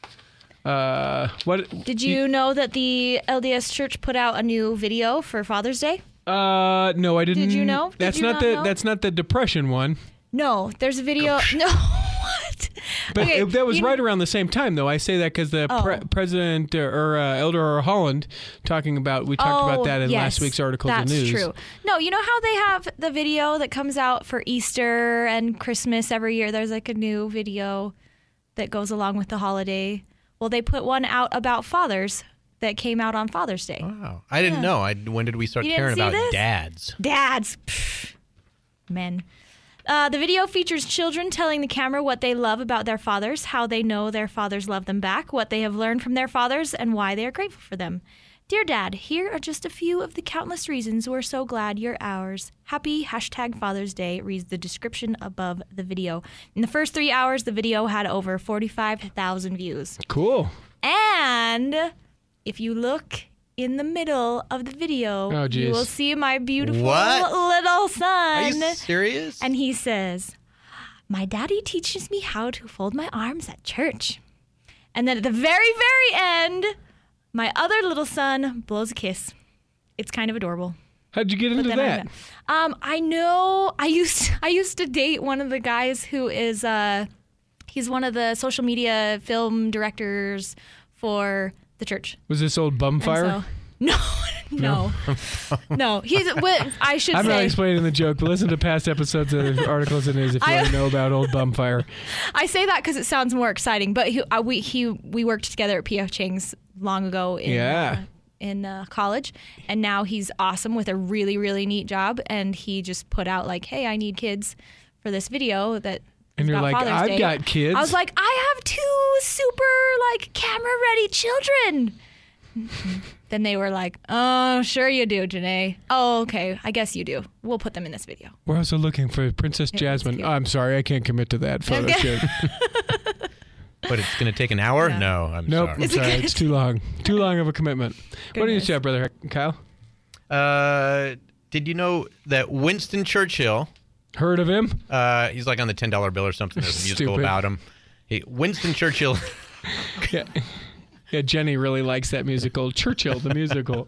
What Did you know that the LDS Church put out a new video for Father's Day? No, I didn't. Did you know? That's Did you not not the know? that's not the depression one. No, there's a video. No, what? But Okay, that was you- right around the same time, though. I say that because the Oh. president or Elder Holland we talked about that in last week's articles That's of news. true. No, you know how they have the video that comes out for Easter and Christmas every year? There's like a new video that goes along with the holiday. Well, they put one out about fathers that came out on Father's Day. Wow. I didn't know. When did we start You didn't caring see about this? dads? Dads. Pfft. Men. The video features children telling the camera what they love about their fathers, how they know their fathers love them back, what they have learned from their fathers, and why they are grateful for them. Dear Dad, here are just a few of the countless reasons we're so glad you're ours. Happy #Father's Day reads the description above the video. In the first 3 hours, the video had over 45,000 views. Cool. And if you look in the middle of the video, Oh, geez. you will see my beautiful What? little son. Are you serious? And he says, "My daddy teaches me how to fold my arms at church." And then at the very, very end, my other little son blows a kiss. It's kind of adorable. How'd you get into Then that? I know. I used to date one of the guys who is he's one of the social media film directors for the church. Was this old Bumfire? No. I should I'm say. not explaining the joke, but listen to past episodes of Articles and News if you want to know about old Bumfire. I say that because it sounds more exciting. But we worked together at P.F. Chang's long ago in college, and now he's awesome with a really, really neat job. And he just put out like, "Hey, I need kids for this video that." And you're about like, Father's "I've Day." got kids. I was like, "I have 2 super like camera ready children." Then they were like, "Oh, sure you do, Janae. Oh, okay. I guess you do. We'll put them in this video." We're also looking for Princess Jasmine. cute. Oh, I'm sorry, I can't commit to that photo shoot. But it's going to take an hour? No, I'm Nope, sorry. I'm sorry. It's too long. Too long of a commitment. What do you say, brother Kyle? Did you know that Winston Churchill, Heard of him? he's like on the $10 bill or something. There's a musical Stupid. about him. Winston Churchill. Yeah. Yeah, Jenny really likes that musical, Churchill, the musical.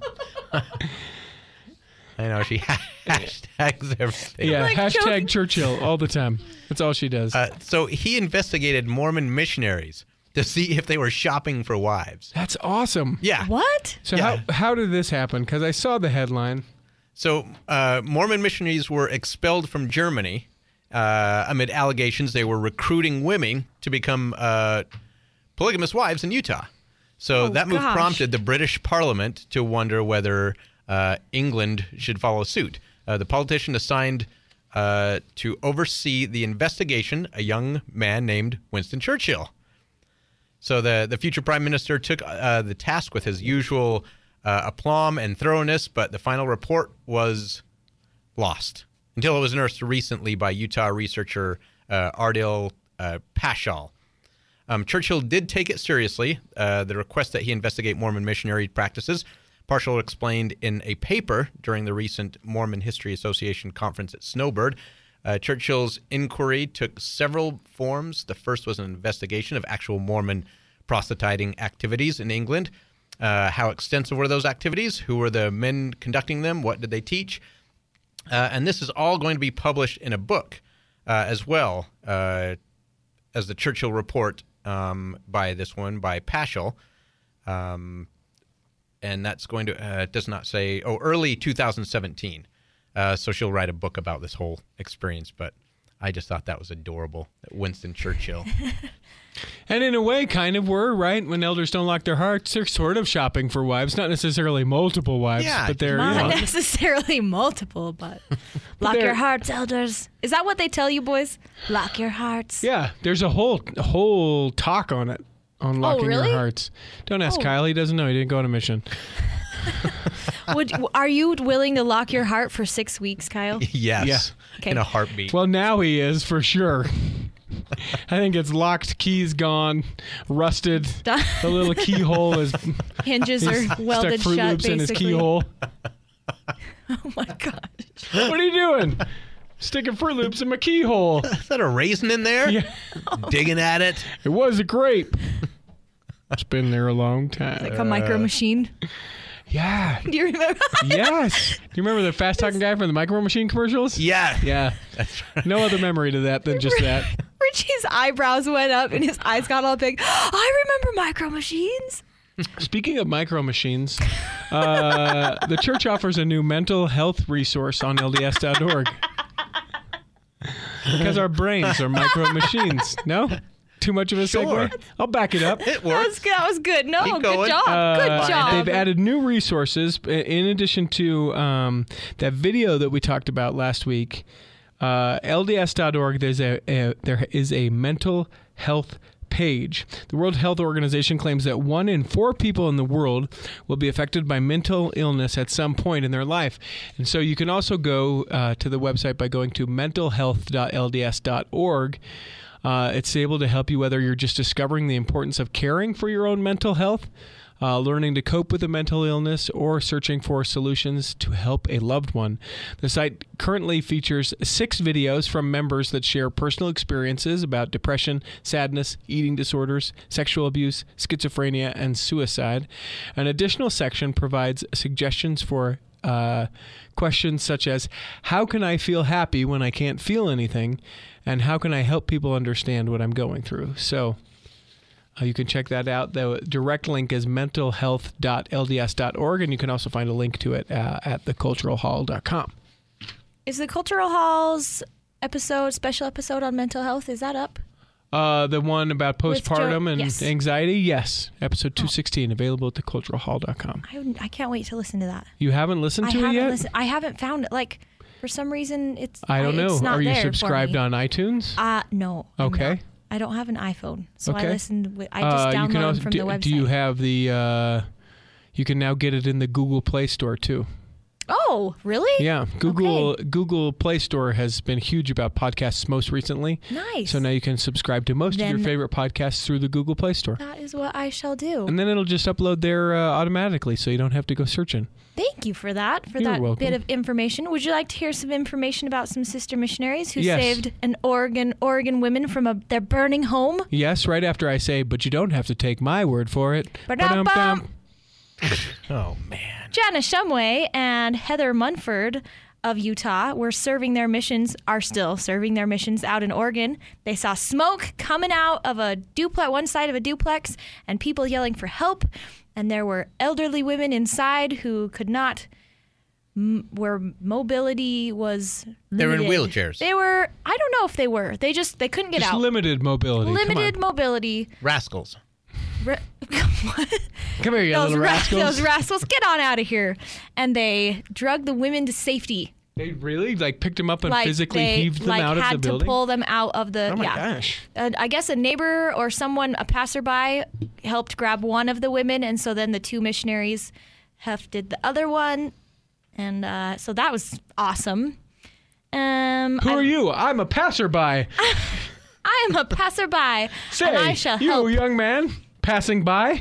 I know, she hashtags everything. Yeah, Like hashtag joking. Churchill all the time. That's all she does. So he investigated Mormon missionaries to see if they were shopping for wives. That's awesome. Yeah. What? So Yeah. how did this happen? Because I saw the headline. So Mormon missionaries were expelled from Germany amid allegations they were recruiting women to become polygamous wives in Utah. So that move gosh. prompted the British Parliament to wonder whether England should follow suit. The politician assigned to oversee the investigation a young man named Winston Churchill. So the future prime minister took the task with his usual aplomb and thoroughness, but the final report was lost until it was unearthed recently by Utah researcher Ardil Paschal. Churchill did take it seriously, the request that he investigate Mormon missionary practices. Paschal explained in a paper during the recent Mormon History Association conference at Snowbird. Churchill's inquiry took several forms. The first was an investigation of actual Mormon prostituting activities in England. How extensive were those activities? Who were the men conducting them? What did they teach? And this is all going to be published in a book as well as the Churchill Report by Paschal. And that's going to, it does not say, early 2017. So she'll write a book about this whole experience, but I just thought that was adorable. Winston Churchill. And in a way, kind of were, right? When elders don't lock their hearts, they're sort of shopping for wives. Not necessarily multiple wives, Yeah, but they're, Not you know. necessarily multiple, but lock they're- your hearts, elders. Is that what they tell you, boys? Lock your hearts. Yeah, there's a whole talk on it, on locking really? your hearts. Don't ask Oh. Kyle. He doesn't know. He didn't go on a mission. Are you willing to lock your heart for 6 weeks, Kyle? Yes. Yeah. Okay. In a heartbeat. Well, now he is, for sure. I think it's locked, keys gone, rusted. Done. The little keyhole is Hinges are stuck welded Fruit shut, Loops in his basically. keyhole. Oh my gosh. What are you doing? Sticking Fruit Loops in my keyhole. Is that a raisin in there? Yeah. Digging at it? It was a grape. It's been there a long time. Like a micro machine. Yeah. Do you remember? Yes. Do you remember the fast talking guy from the Micro Machine commercials? Yeah. Yeah. That's right. No other memory to that than just that. Richie's eyebrows went up and his eyes got all big. I remember micro machines. Speaking of micro machines, the church offers a new mental health resource on LDS.org. Because our brains are micro machines. No? Too much of a Sure. segue? I'll back it up. It That works. was good. No, Keep good going. job. Good job. They've added new resources in addition to that video that we talked about last week. LDS.org, there is a mental health page. The World Health Organization claims that 1 in 4 people in the world will be affected by mental illness at some point in their life. And so you can also go to the website by going to mentalhealth.lds.org. It's able to help you whether you're just discovering the importance of caring for your own mental health, learning to cope with a mental illness, or searching for solutions to help a loved one. The site currently features 6 videos from members that share personal experiences about depression, sadness, eating disorders, sexual abuse, schizophrenia, and suicide. An additional section provides suggestions for questions such as, how can I feel happy when I can't feel anything? And how can I help people understand what I'm going through? So you can check that out. The direct link is mentalhealth.lds.org, and you can also find a link to it at theculturalhall.com. Is the Cultural Hall's special episode on mental health, is that up? The one about postpartum and yes. anxiety? Yes. Episode 216, available at theculturalhall.com. I can't wait to listen to that. You haven't listened to it yet? I haven't found it. Like, for some reason, I don't know. It's not Are you there subscribed for me. on iTunes? No. Okay. I don't have an iPhone, so Okay. I just download them from the website. Do you have the? You can now get it in the Google Play Store too. Oh, really? Yeah, Google Play Store has been huge about podcasts most recently. Nice. So now you can subscribe to most of your favorite podcasts through the Google Play Store. That is what I shall do. And then it'll just upload there automatically, so you don't have to go searching. Thank you for that, You're welcome. bit of information. Would you like to hear some information about some sister missionaries who Yes. saved an Oregon women from their burning home? Yes, right after I say, but you don't have to take my word for it. Ba-dum-bum. Oh, man. Jana Shumway and Heather Munford of Utah are still serving their missions out in Oregon. They saw smoke coming out of one side of a duplex, and people yelling for help. And there were elderly women inside who could not, where mobility was limited. They were in wheelchairs. I don't know if they were. They couldn't get Just out. limited mobility. Limited mobility. Rascals. What? Come here, you little rascals. Those rascals, get on out of here. And they drugged the women to safety. They really picked them up and physically heaved them out of the building? Had to pull them out of the... Oh my gosh. I guess a neighbor or a passerby, helped grab one of the women, and so then the 2 missionaries hefted the other one. And so that was awesome. Who are you? I'm a passerby. I am a passerby, Say, and I shall you help. young man passing by,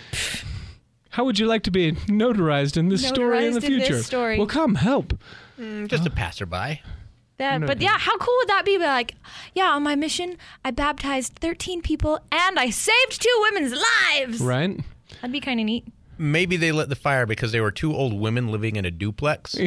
how would you like to be notarized in this story in the Notarized in this future? story. Well, come help. Just a passerby. But yeah, how cool would that be? On my mission, I baptized 13 people, and I saved 2 women's lives. Right? That'd be kind of neat. Maybe they lit the fire because they were 2 old women living in a duplex.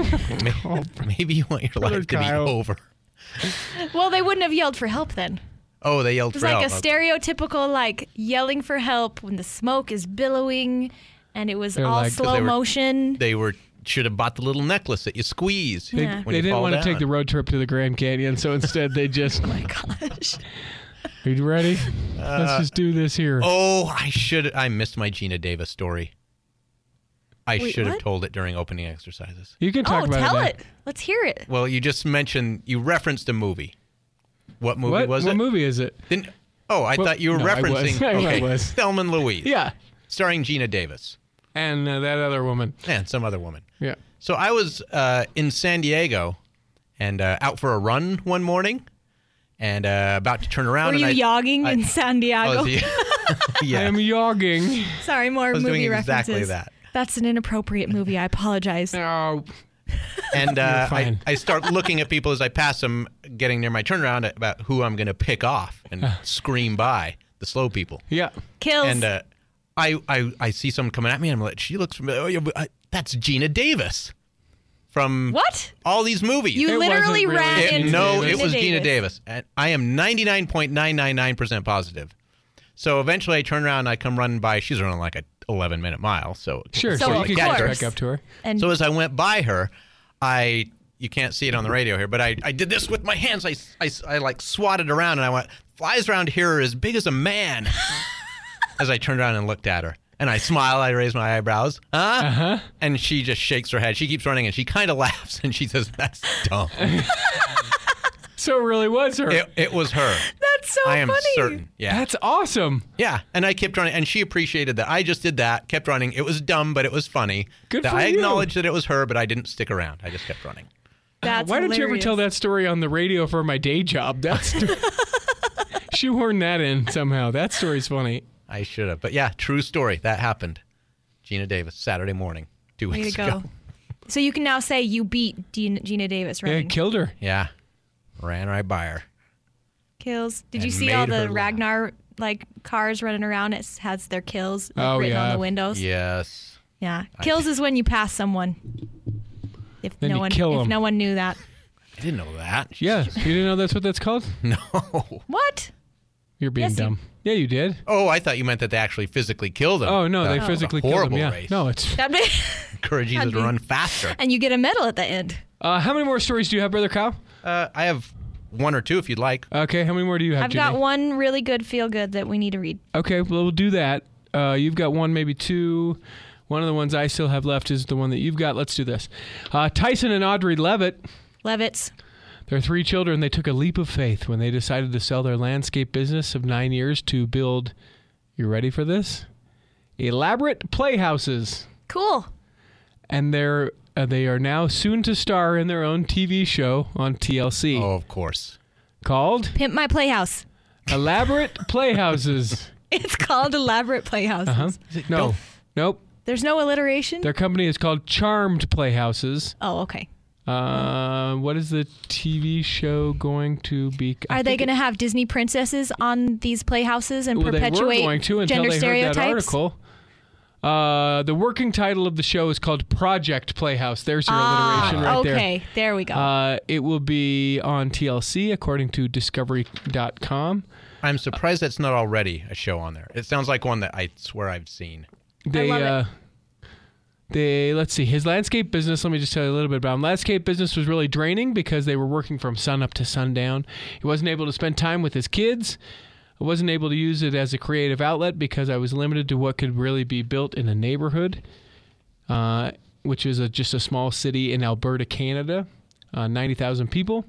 Maybe you want your life to be Kyle. over. Well, they wouldn't have yelled for help then. Oh, they yelled It was for help. like a stereotypical yelling for help when the smoke is billowing, and it was They're all like- 'cause slow motion. They should have bought the little necklace that you squeeze. Yeah. when They you didn't fall want to down. take the road trip to the Grand Canyon, so instead they just... Oh my gosh. Are you ready? Let's just do this here. Oh, I missed my Gina Davis story. I Wait, should have what? told it during opening exercises. You can talk about tell now. it. Let's hear it. Well, you just mentioned, you referenced a movie. What movie was What it? movie is it? I thought you were no, I was. referencing I was. Thelma and Louise. Yeah. Starring Gina Davis And that other woman. and some other woman. Yeah. So I was in San Diego and out for a run one morning and about to turn around. Were you and yogging in San Diego? Yeah. I am yogging. Sorry, more I was movie doing references. exactly that. That's an inappropriate movie. I apologize. Oh, And fine. I start looking at people as I pass them, getting near my turnaround about who I'm going to pick off and scream by, the slow people. yeah. Kills. And I see someone coming at me, and I'm like, she looks familiar. Oh, yeah, but that's Gina Davis from What? all these movies. You It literally wasn't really ran Gina into No, Davis. it was Gina Davis. And I am 99.999% positive. So eventually I turn around and I come running by. She's running like a 11-minute mile. So Sure. So, So, of you can course. catch back up to her. And So as I went by her, you can't see it on the radio here, but I did this with my hands. I like swatted around and I went, flies around here are as big as a man. As I turned around and looked at her. And I smile, I raise my eyebrows. Huh? Uh-huh. And she just shakes her head. She keeps running and she kind of laughs and she says, that's dumb. So it really was her. It was her. that's so I am funny. certain. Yeah. That's awesome. Yeah, and I kept running, and she appreciated that. I just did that, kept running. It was dumb, but it was funny. Good That for I you. acknowledged that it was her, but I didn't stick around. I just kept running. That's Why don't you ever hilarious. tell that story on the radio for my day job? That's shoehorn that in somehow. That story's funny. I should have. But yeah, true story. That happened. Geena Davis, Saturday morning, 2 Way weeks to ago. go. So you can now say you beat Geena Davis Yeah, running. killed her. Yeah, ran right by her. Kills. Did you And see all made her the laugh. Ragnar cars running around? It has their kills Oh, written on yeah. the windows. Yes. Yeah. Kills is when you pass someone. If Then no you one kill 'em. if no one knew that. I didn't know that. Yeah, you didn't know that's what that's called? No. What? You're being Yes, you- dumb. Yeah, you did. Oh, I thought you meant that they actually physically killed him. Oh no, they That's physically a killed him. horrible Yeah. race. No, it's. That'd be, Encourage Jesus That'd to be- run faster. and you get a medal at the end. How many more stories do you have, Brother Kyle? I have one or two if you'd like. Okay, how many more do you have, I've Jenny? got one really good feel good that we need to read. Okay, well, we'll do that. You've got one, maybe two. One of the ones I still have left is the one that you've got. Let's do this. Tyson and Audrey Levitt, Levitts. their 3 children, they took a leap of faith when they decided to sell their landscape business of 9 years to build, you ready for this? Elaborate playhouses. Cool. And they are now soon to star in their own TV show on TLC Oh, of course. called Pimp My Playhouse. Elaborate Playhouses. It's called Elaborate Playhouses. Uh-huh. No. Nope. There's no alliteration? Their company is called Charmed Playhouses. Oh, okay. What is the TV show going to be? Are they going to have Disney princesses on these playhouses and Well, they were perpetuate going to until gender they stereotypes? heard that article. The working title of the show is called Project Playhouse. There's your alliteration right there. Okay, there we go. It will be on TLC, according to Discovery.com. I'm surprised that's not already a show on there. It sounds like one that I swear I've seen. love Let's see, his landscape business, let me just tell you a little bit about him. Landscape business was really draining because they were working from sun up to sundown. He wasn't able to spend time with his kids. I wasn't able to use it as a creative outlet because I was limited to what could really be built in a neighborhood, which is just a small city in Alberta, Canada, 90,000 people.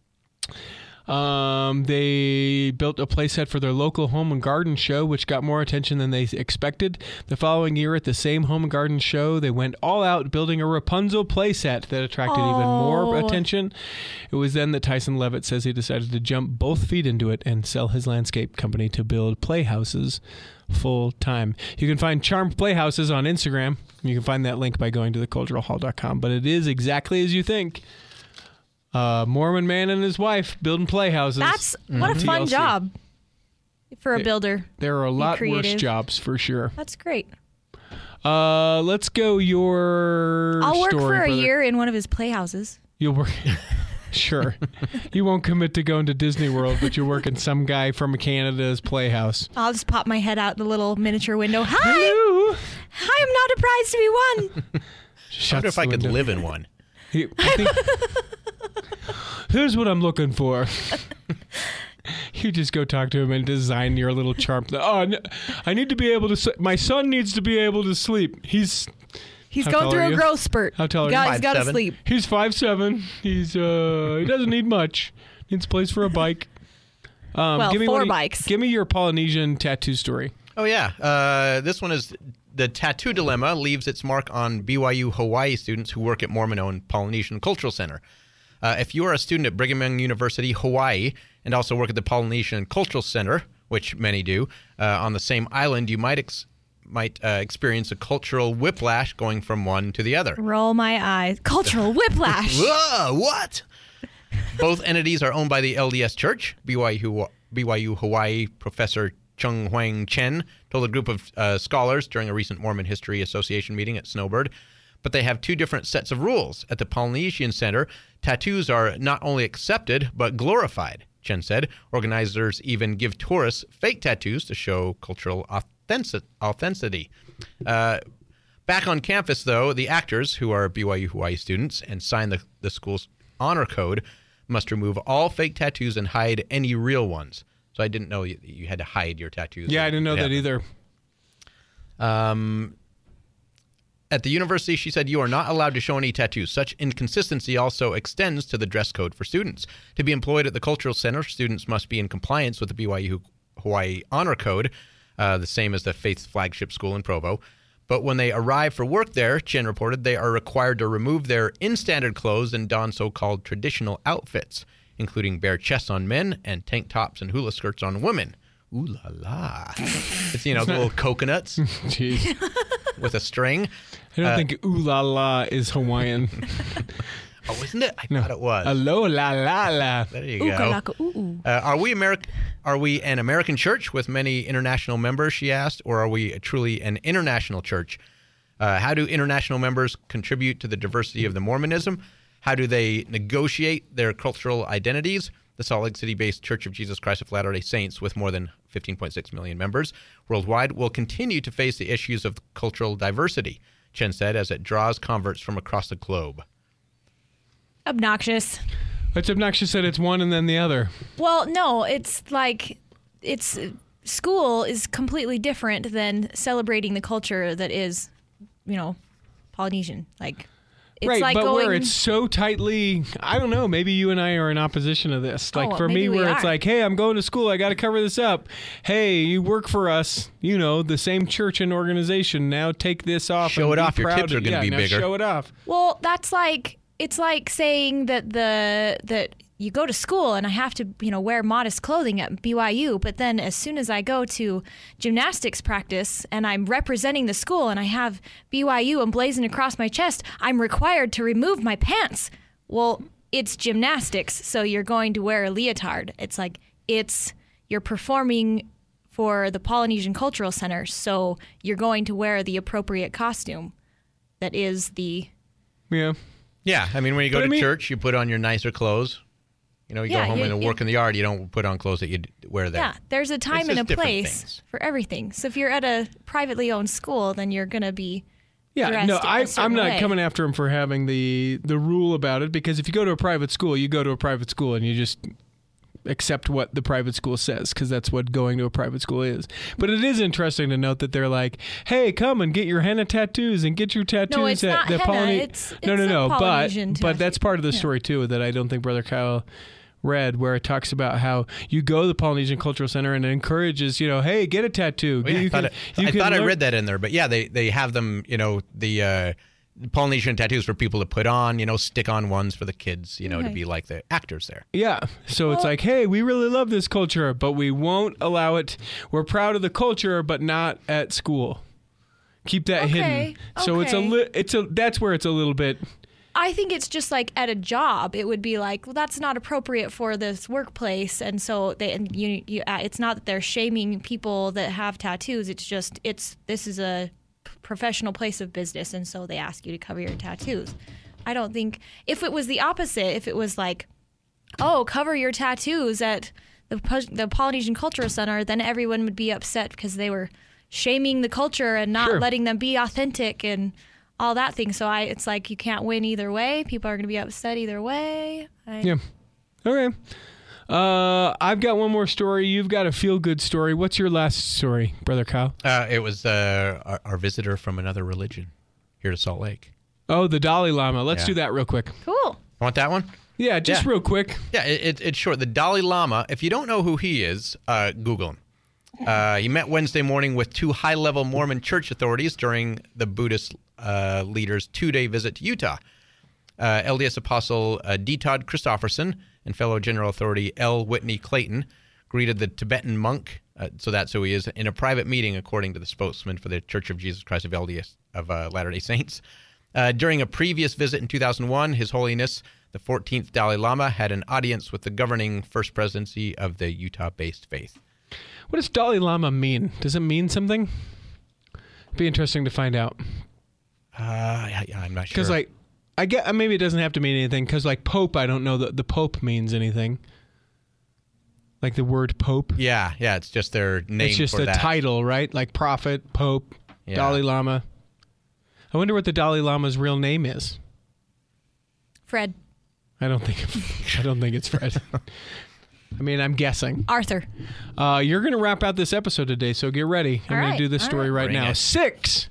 They built a playset for their local home and garden show, which got more attention than they expected. The following year at the same home and garden show, they went all out building a Rapunzel playset that attracted even more attention. It was then that Tyson Levitt says he decided to jump both feet into it and sell his landscape company to build playhouses full time. You can find Charmed Playhouses on Instagram. You can find that link by going to theculturalhall.com, but it is exactly as you think. Mormon man and his wife building playhouses. That's what a fun TLC. job for a builder. There are a lot worse creative. jobs for sure. That's great. Let's go your I'll work story, for a brother. year in one of his playhouses. You'll work. Sure. You won't commit to going to Disney World, but you're working some guy from Canada's playhouse. I'll just pop my head out the little miniature window. Hi! Hello. Hi, I'm not a prize to be won. I wonder if I could live in one. Here's what I'm looking for. You just go talk to him and design your little charm. Oh, no, I need to be able to. My son needs to be able to sleep. He's He's How going tall through are a you? growth spurt. How tall are you? He's got to 5'7". sleep. He's 5'7". He's he doesn't need much. Needs a place for a bike. Well, give me 4 one of- bikes. Give me your Polynesian tattoo story. Oh, yeah. This one is the tattoo dilemma leaves its mark on BYU Hawaii students who work at Mormon-owned Polynesian Cultural Center. If you are a student at Brigham Young University, Hawaii, and also work at the Polynesian Cultural Center, which many do, on the same island, you might experience a cultural whiplash going from one to the other. Roll my eyes. Cultural whiplash. Whoa, what? Both entities are owned by the LDS Church. BYU Hawaii professor Chung Huang Chen told a group of scholars during a recent Mormon History Association meeting at Snowbird. But they have 2 different sets of rules. At the Polynesian Center, tattoos are not only accepted, but glorified, Chen said. Organizers even give tourists fake tattoos to show cultural authenticity. Back on campus, though, the actors, who are BYU Hawaii students and sign the school's honor code, must remove all fake tattoos and hide any real ones. So I didn't know you had to hide your tattoos. Yeah, I didn't know that either. At the university, she said, you are not allowed to show any tattoos. Such inconsistency also extends to the dress code for students. To be employed at the Cultural Center, students must be in compliance with the BYU Hawaii Honor Code, the same as the Faith's flagship school in Provo. But when they arrive for work there, Chen reported, they are required to remove their in-standard clothes and don so-called traditional outfits, including bare chests on men and tank tops and hula skirts on women. Ooh la la. It's, the little coconuts. Jeez. with a string. I don't think ooh la la is Hawaiian. Oh, isn't it? I thought it was. Hello la la la. There you go. Are we an American church with many international members, she asked, or are we truly an international church? How do international members contribute to the diversity of the Mormonism? How do they negotiate their cultural identities? The Salt Lake City-based Church of Jesus Christ of Latter-day Saints, with more than 15.6 million members worldwide, will continue to face the issues of cultural diversity, Chen said, as it draws converts from across the globe. Obnoxious. It's obnoxious that it's one and then the other. Well, no, it's like school is completely different than celebrating the culture that is, Polynesian. Like, it's right, like but going, where it's so tightly, I don't know, maybe you and I are in opposition to this. Like for me, where it's like, hey, I'm going to school, I got to cover this up. Hey, you work for us, the same church and organization. Now take this off. Show it off. Your tips are going to be bigger. Show it off. Well, that's like, it's like saying that you go to school and I have to, wear modest clothing at BYU, but then as soon as I go to gymnastics practice and I'm representing the school and I have BYU emblazoned across my chest, I'm required to remove my pants. Well, it's gymnastics, so you're going to wear a leotard. It's like you're performing for the Polynesian Cultural Center, so you're going to wear the appropriate costume that is the... Yeah. Yeah, I mean, when you go to church, you put on your nicer clothes. You go home and work in the yard, you don't put on clothes that you wear there. Yeah, there's a time and a place for everything. So if you're at a privately owned school, then you're going to be dressed in a certain I'm not way. coming after him for having the rule about it, because if you go to a private school, you go to a private school and you just accept what the private school says, because that's what going to a private school is. But it is interesting to note that they're like, hey, come and get your henna tattoos and get your tattoos. No, it's not henna. It's No. Polynesian But that's part of the story, too, that I don't think Brother Kyle read, where it talks about how you go to the Polynesian Cultural Center and it encourages, hey, get a tattoo. Well, yeah, I thought I read that in there. But yeah, they have them, the Polynesian tattoos for people to put on, stick on ones for the kids, to be like the actors there. Yeah. So it's like, hey, we really love this culture, but we won't allow it. We're proud of the culture, but not at school. Keep that hidden. So that's where it's a little bit. I think it's just like at a job, it would be like, well, that's not appropriate for this workplace, and so it's not that they're shaming people that have tattoos. It's just this is a professional place of business, and so they ask you to cover your tattoos. I don't think if it was the opposite, if it was like, oh, cover your tattoos at the Polynesian Cultural Center, then everyone would be upset because they were shaming the culture and not letting them be authentic and all that thing. So it's like you can't win either way. People are going to be upset either way. Yeah. Okay. I've got one more story. You've got a feel-good story. What's your last story, Brother Kyle? It was our visitor from another religion here to Salt Lake. Oh, the Dalai Lama. Let's do that real quick. Cool. Want that one? Yeah, just real quick. Yeah, it's short. The Dalai Lama, if you don't know who he is, Google him. He met Wednesday morning with two high-level Mormon church authorities during the Buddhist leader's 2-day visit to Utah. LDS Apostle D. Todd Christofferson and fellow General Authority L. Whitney Clayton greeted the Tibetan monk, so that's who he is, in a private meeting, according to the spokesman for the Church of Jesus Christ of LDS of Latter-day Saints. During a previous visit in 2001, His Holiness, the 14th Dalai Lama, had an audience with the governing First Presidency of the Utah-based faith. What does Dalai Lama mean? Does it mean something? It'd be interesting to find out. I'm not sure. Because, I get maybe it doesn't have to mean anything. Because, Pope, I don't know that the Pope means anything. Like the word Pope. Yeah, it's just their name. It's just for a that. title, right? Like Prophet, Pope, Dalai Lama. I wonder what the Dalai Lama's real name is. Fred. I don't think it's Fred. I mean, I'm guessing. Arthur. You're going to wrap out this episode today, so get ready. I'm going to do this story right now. It. 6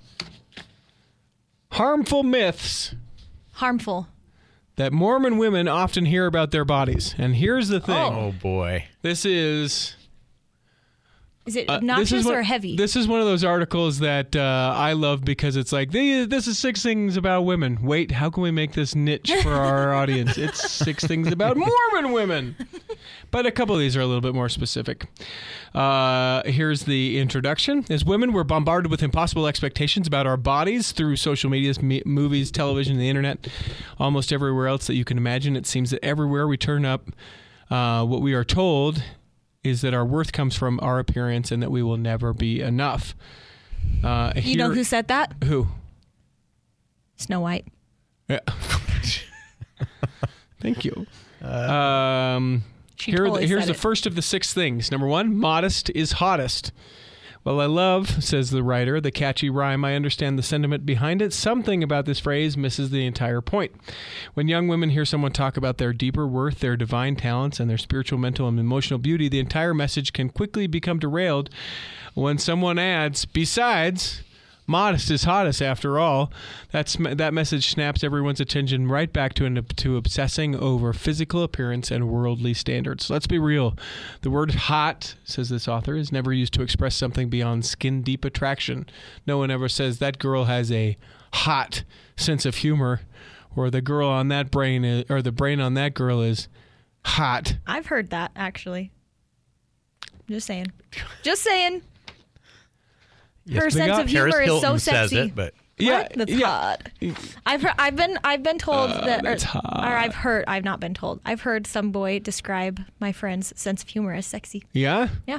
harmful myths. Harmful. That Mormon women often hear about their bodies. And here's the thing. Oh, boy. This is Is it obnoxious or heavy? This is one of those articles that I love because it's like, this is 6 things about women. Wait, how can we make this niche for our audience? It's 6 things about Mormon women. But a couple of these are a little bit more specific. Here's the introduction. As women, we're bombarded with impossible expectations about our bodies through social media, movies, television, the internet, almost everywhere else that you can imagine. It seems that everywhere we turn up, what we are told is that our worth comes from our appearance and that we will never be enough. You know who said that? Who? Snow White. Yeah. Thank you. Here's the first of the 6 things. Number 1, modest is hottest. Well, I love, says the writer, the catchy rhyme. I understand the sentiment behind it. Something about this phrase misses the entire point. When young women hear someone talk about their deeper worth, their divine talents, and their spiritual, mental, and emotional beauty, the entire message can quickly become derailed when someone adds, besides, modest is hottest after all. That message snaps everyone's attention right back to obsessing over physical appearance and worldly standards. Let's be real. The word hot, says this author, is never used to express something beyond skin-deep attraction. No one ever says that girl has a hot sense of humor, or the girl on that brain is, or the brain on that girl is hot. I've heard that, actually. Just saying. Just saying. Her sense of humor is so sexy. Says it, but yeah, that's hot. I've been told that, I've not been told. I've heard some boy describe my friend's sense of humor as sexy. Yeah? Yeah.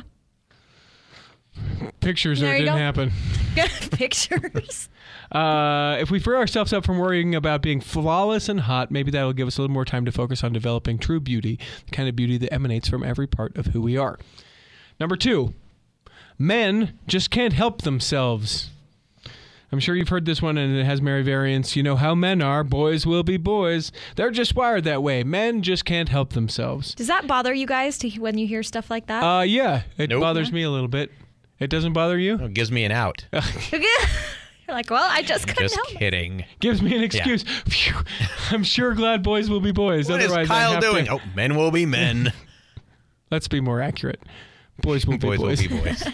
Pictures or it didn't happen. Pictures. If we free ourselves up from worrying about being flawless and hot, maybe that will give us a little more time to focus on developing true beauty, the kind of beauty that emanates from every part of who we are. Number 2. Men just can't help themselves. I'm sure you've heard this one, and it has many variants. You know how men are. Boys will be boys. They're just wired that way. Men just can't help themselves. Does that bother you guys when you hear stuff like that? Yeah. It bothers me a little bit. It doesn't bother you? It gives me an out. You're like, well, I just couldn't help it. Just kidding. Gives me an excuse. Yeah. Phew. I'm sure glad boys will be boys. What Otherwise, is Kyle doing? Oh, men will be men. Let's be more accurate. Boys will be boys. Boys will be boys.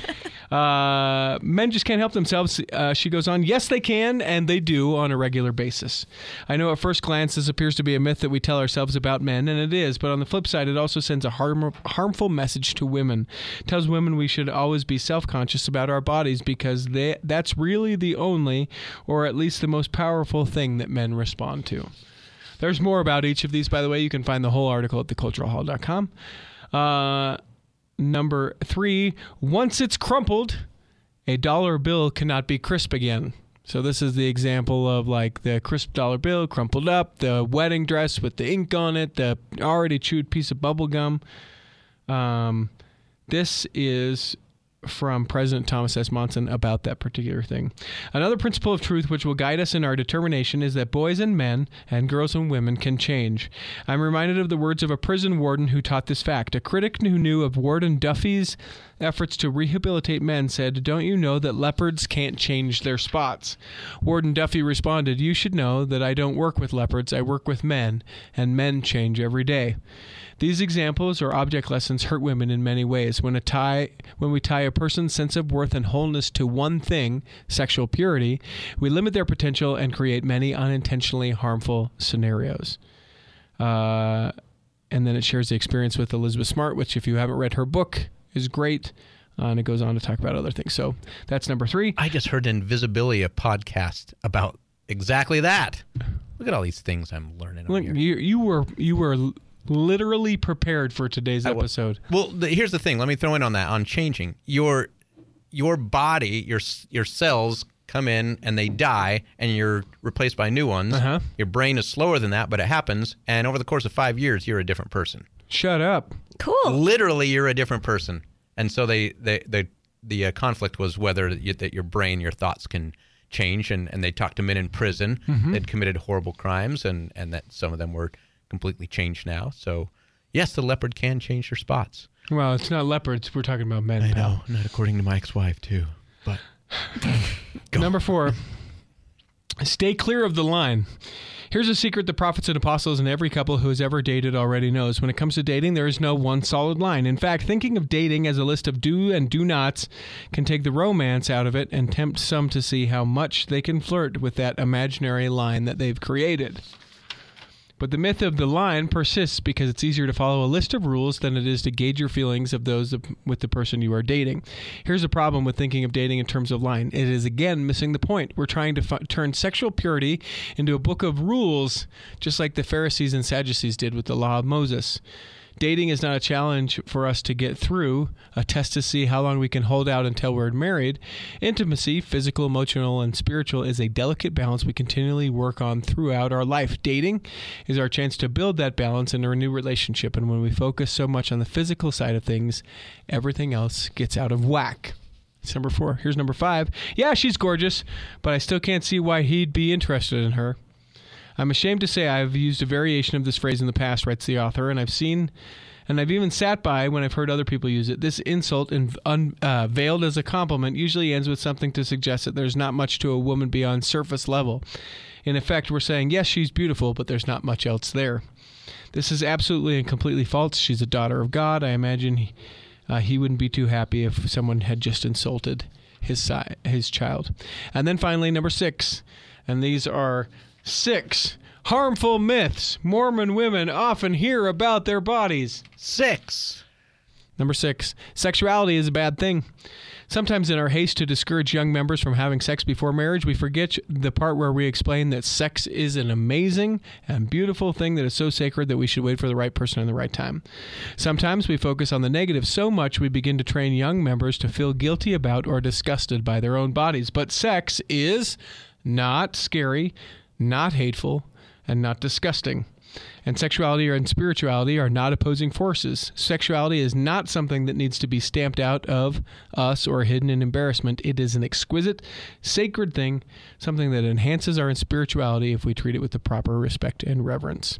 Men just can't help themselves. She goes on, yes, they can, and they do on a regular basis. I know at first glance this appears to be a myth that we tell ourselves about men, and it is, but on the flip side, it also sends a harmful message to women. It tells women we should always be self-conscious about our bodies because that's really the only, or at least the most powerful thing that men respond to. There's more about each of these, by the way. You can find the whole article at theculturalhall.com. Number 3, once it's crumpled, a dollar bill cannot be crisp again. So this is the example of like the crisp dollar bill crumpled up, the wedding dress with the ink on it, the already chewed piece of bubble gum. This is from President Thomas S. Monson about that particular thing. Another principle of truth which will guide us in our determination is that boys and men and girls and women can change. I'm reminded of the words of a prison warden who taught this fact. A critic who knew of Warden Duffy's efforts to rehabilitate men said, "Don't you know that leopards can't change their spots?" Warden Duffy responded, "You should know that I don't work with leopards, I work with men, and men change every day." These examples or object lessons hurt women in many ways. When we tie a person's sense of worth and wholeness to one thing, sexual purity, we limit their potential and create many unintentionally harmful scenarios. And then it shares the experience with Elizabeth Smart, which if you haven't read her book is great. And it goes on to talk about other things. So that's number 3. I just heard Invisibilia podcast about exactly that. Look at all these things I'm learning. Look, you were literally prepared for today's episode. Well, here's the thing. Let me throw in on that, on changing. Your body, your cells come in and they die and you're replaced by new ones. Uh-huh. Your brain is slower than that, but it happens. And over the course of 5 years, you're a different person. Shut up. Cool. Literally, you're a different person. And so the conflict was whether that your brain, your thoughts can change. And they talked to men in prison that committed horrible crimes and that some of them were completely changed now. So, yes, the leopard can change their spots. Well, it's not leopards. We're talking about men. I know. Not according to my ex-wife, too. But Number 4, stay clear of the line. Here's a secret the prophets and apostles and every couple who has ever dated already knows. When it comes to dating, there is no one solid line. In fact, thinking of dating as a list of do and do nots can take the romance out of it and tempt some to see how much they can flirt with that imaginary line that they've created. But the myth of the line persists because it's easier to follow a list of rules than it is to gauge your feelings of those with the person you are dating. Here's the problem with thinking of dating in terms of line. It is, again, missing the point. We're trying to turn sexual purity into a book of rules, just like the Pharisees and Sadducees did with the law of Moses. Dating is not a challenge for us to get through, a test to see how long we can hold out until we're married. Intimacy, physical, emotional, and spiritual, is a delicate balance we continually work on throughout our life. Dating is our chance to build that balance in a new relationship, and when we focus so much on the physical side of things, everything else gets out of whack. That's number 4. Here's number 5. Yeah, she's gorgeous, but I still can't see why he'd be interested in her. I'm ashamed to say I've used a variation of this phrase in the past, writes the author, and I've even sat by when I've heard other people use it. This insult, veiled as a compliment, usually ends with something to suggest that there's not much to a woman beyond surface level. In effect, we're saying, yes, she's beautiful, but there's not much else there. This is absolutely and completely false. She's a daughter of God. I imagine he wouldn't be too happy if someone had just insulted his child. And then finally, number 6, and these are 6 harmful myths Mormon women often hear about their bodies. 6. Number 6, sexuality is a bad thing. Sometimes in our haste to discourage young members from having sex before marriage, we forget the part where we explain that sex is an amazing and beautiful thing that is so sacred that we should wait for the right person in the right time. Sometimes we focus on the negative so much we begin to train young members to feel guilty about or disgusted by their own bodies. But sex is not scary, not hateful, and not disgusting. And sexuality and spirituality are not opposing forces. Sexuality is not something that needs to be stamped out of us or hidden in embarrassment. It is an exquisite, sacred thing, something that enhances our spirituality if we treat it with the proper respect and reverence.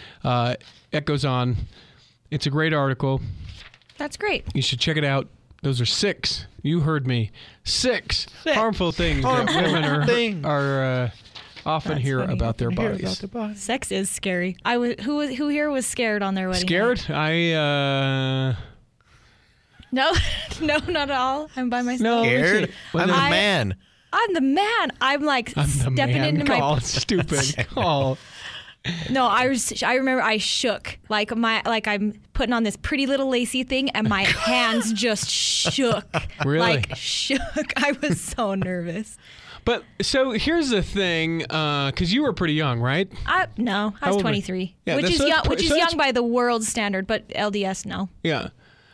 It goes on. It's a great article. That's great. You should check it out. Those are 6. You heard me. 6 harmful things that women are often hear about their bodies. Sex is scary. Who here was scared on their wedding Scared? night? No, not at all. I'm by myself. No, Scared? I'm the man. I'm the man. I'm like stepping into my stupid call. No, I remember I shook like I'm putting on this pretty little lacy thing and my hands just shook. Really? Like shook. I was so nervous. But so here's the thing, because you were pretty young, right? No, I was 23, yeah, which is young by the world's standard, but LDS, no. Yeah.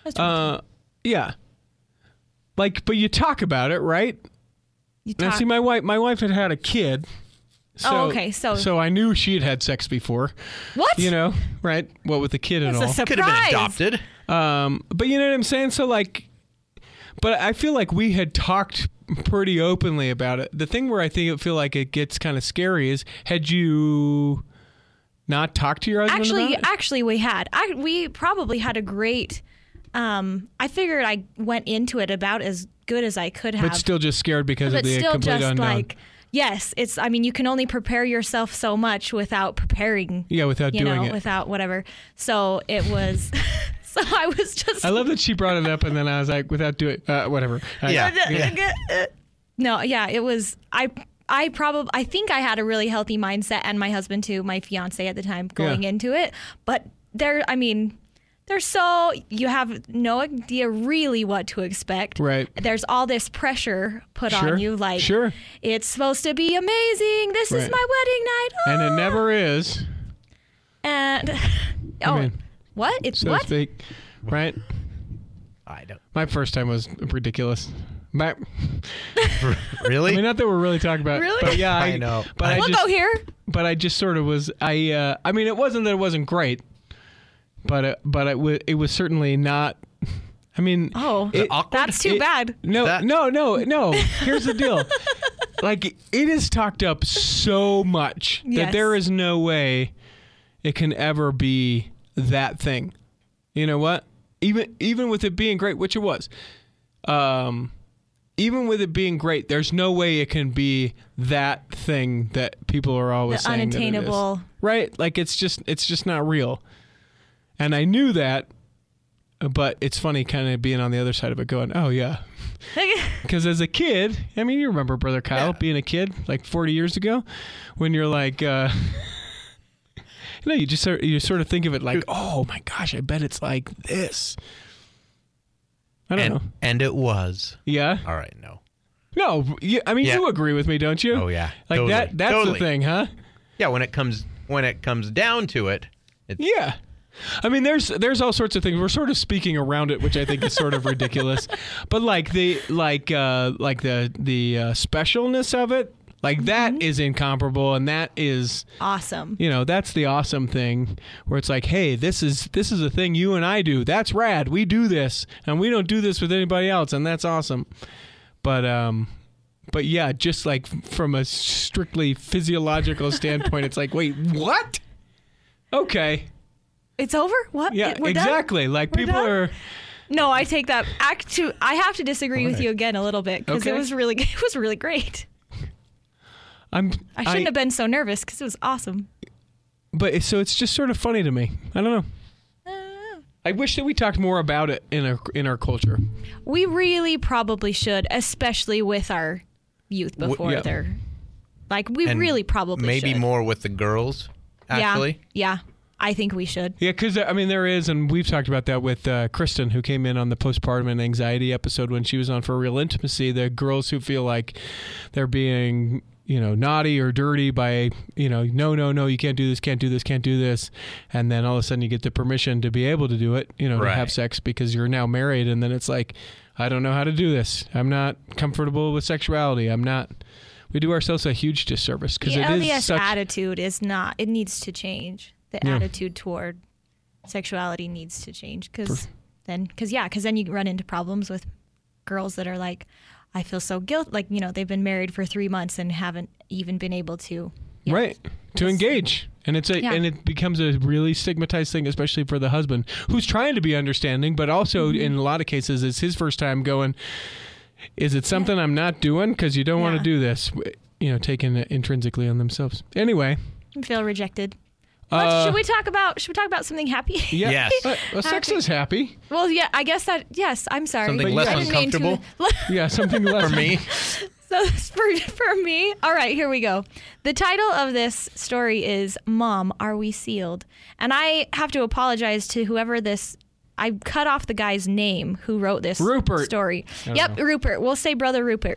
Yeah. Like, but you talk about it, right? Now, see, my wife had a kid. So, okay. So I knew she'd had sex before. What? You know, right? Well, with the kid and all. That's a surprise. Could have been adopted. But you know what I'm saying? So like, but I feel like we had talked pretty openly about it. The thing where I feel like it gets kind of scary is, had you not talked to your husband about it? Actually, we had. We probably had a great. I figured I went into it about as good as I could have. But still just scared because of the still complete just unknown. Like, yes, it's. I mean, you can only prepare yourself so much without preparing. Yeah, without doing it. Without whatever. So it was. So I was just. I love that she brought it up, and then I was like, without doing whatever. No, yeah, it was. I think I had a really healthy mindset, and my husband too, my fiance at the time, going into it. But you have no idea really what to expect. Right. There's all this pressure put on you, like, it's supposed to be amazing. This is my wedding night. Oh. And it never is. And what? It's so what? To speak, right? I don't. My first time was ridiculous. Really? I mean, not that we're really talking about. Really? But yeah, I know. But we'll go here. But I just sort of was. I mean, it wasn't that it wasn't great, but it was certainly not. I mean, that's too bad. No. Here's the deal. Like, it is talked up so much that there is no way it can ever be that thing. You know what? Even with it being great, which it was. even with it being great, there's no way it can be that thing that people are always saying unattainable. That it is. Right? Like it's just not real. And I knew that, but it's funny kind of being on the other side of it going, oh yeah. Because as a kid, I mean, you remember Brother Kyle being a kid like 40 years ago when you're like, you sort of think of it like, oh my gosh, I bet it's like this. I don't know. And it was. Yeah? All right, no. No, I mean, you agree with me, don't you? Oh, yeah. Like totally. that's totally. the thing, huh? Yeah, when it comes down to it, it's... Yeah. I mean, there's all sorts of things. We're sort of speaking around it, which I think is sort of ridiculous. But like the specialness of it, like that is incomparable, and that is awesome. That's the awesome thing where it's like, hey, this is a thing you and I do. That's rad. We do this, and we don't do this with anybody else, and that's awesome. But yeah, just like from a strictly physiological standpoint, it's like, wait, what? Okay. It's over? What? Yeah, We're exactly. Done? Like We're people done? are. No, I take that. I have to disagree with you again a little bit because it was really great. I shouldn't have been so nervous because it was awesome. But so it's just sort of funny to me. I don't know. I wish that we talked more about it in our culture. We really probably should, especially with our youth before they're like really probably maybe should. More with the girls. Actually, yeah. I think we should. Yeah, because, I mean, there is, and we've talked about that with Kristen, who came in on the postpartum and anxiety episode when she was on For Real Intimacy, the girls who feel like they're being, naughty or dirty by, no, you can't do this, can't do this, can't do this. And then all of a sudden you get the permission to be able to do it, to have sex because you're now married. And then it's like, I don't know how to do this. I'm not comfortable with sexuality. We do ourselves a huge disservice because the it is LDS attitude is not, it needs to change. The attitude toward sexuality needs to change because then you run into problems with girls that are like, I feel so guilty. Like, they've been married for 3 months and haven't even been able to. To engage. And and it becomes a really stigmatized thing, especially for the husband who's trying to be understanding, but also in a lot of cases it's his first time going, is it something I'm not doing? Because you don't want to do this, taking it intrinsically on themselves. Anyway. I feel rejected. Should we talk about something happy? Yeah. Yes. Sex is happy. Well, yeah, I guess that. Yes, I'm sorry. Something less uncomfortable. Yeah, something less for me. So for me, all right, here we go. The title of this story is "Mom, Are We Sealed?" And I have to apologize to whoever this. I cut off the guy's name who wrote this story. Yep, Rupert. We'll say Brother Rupert.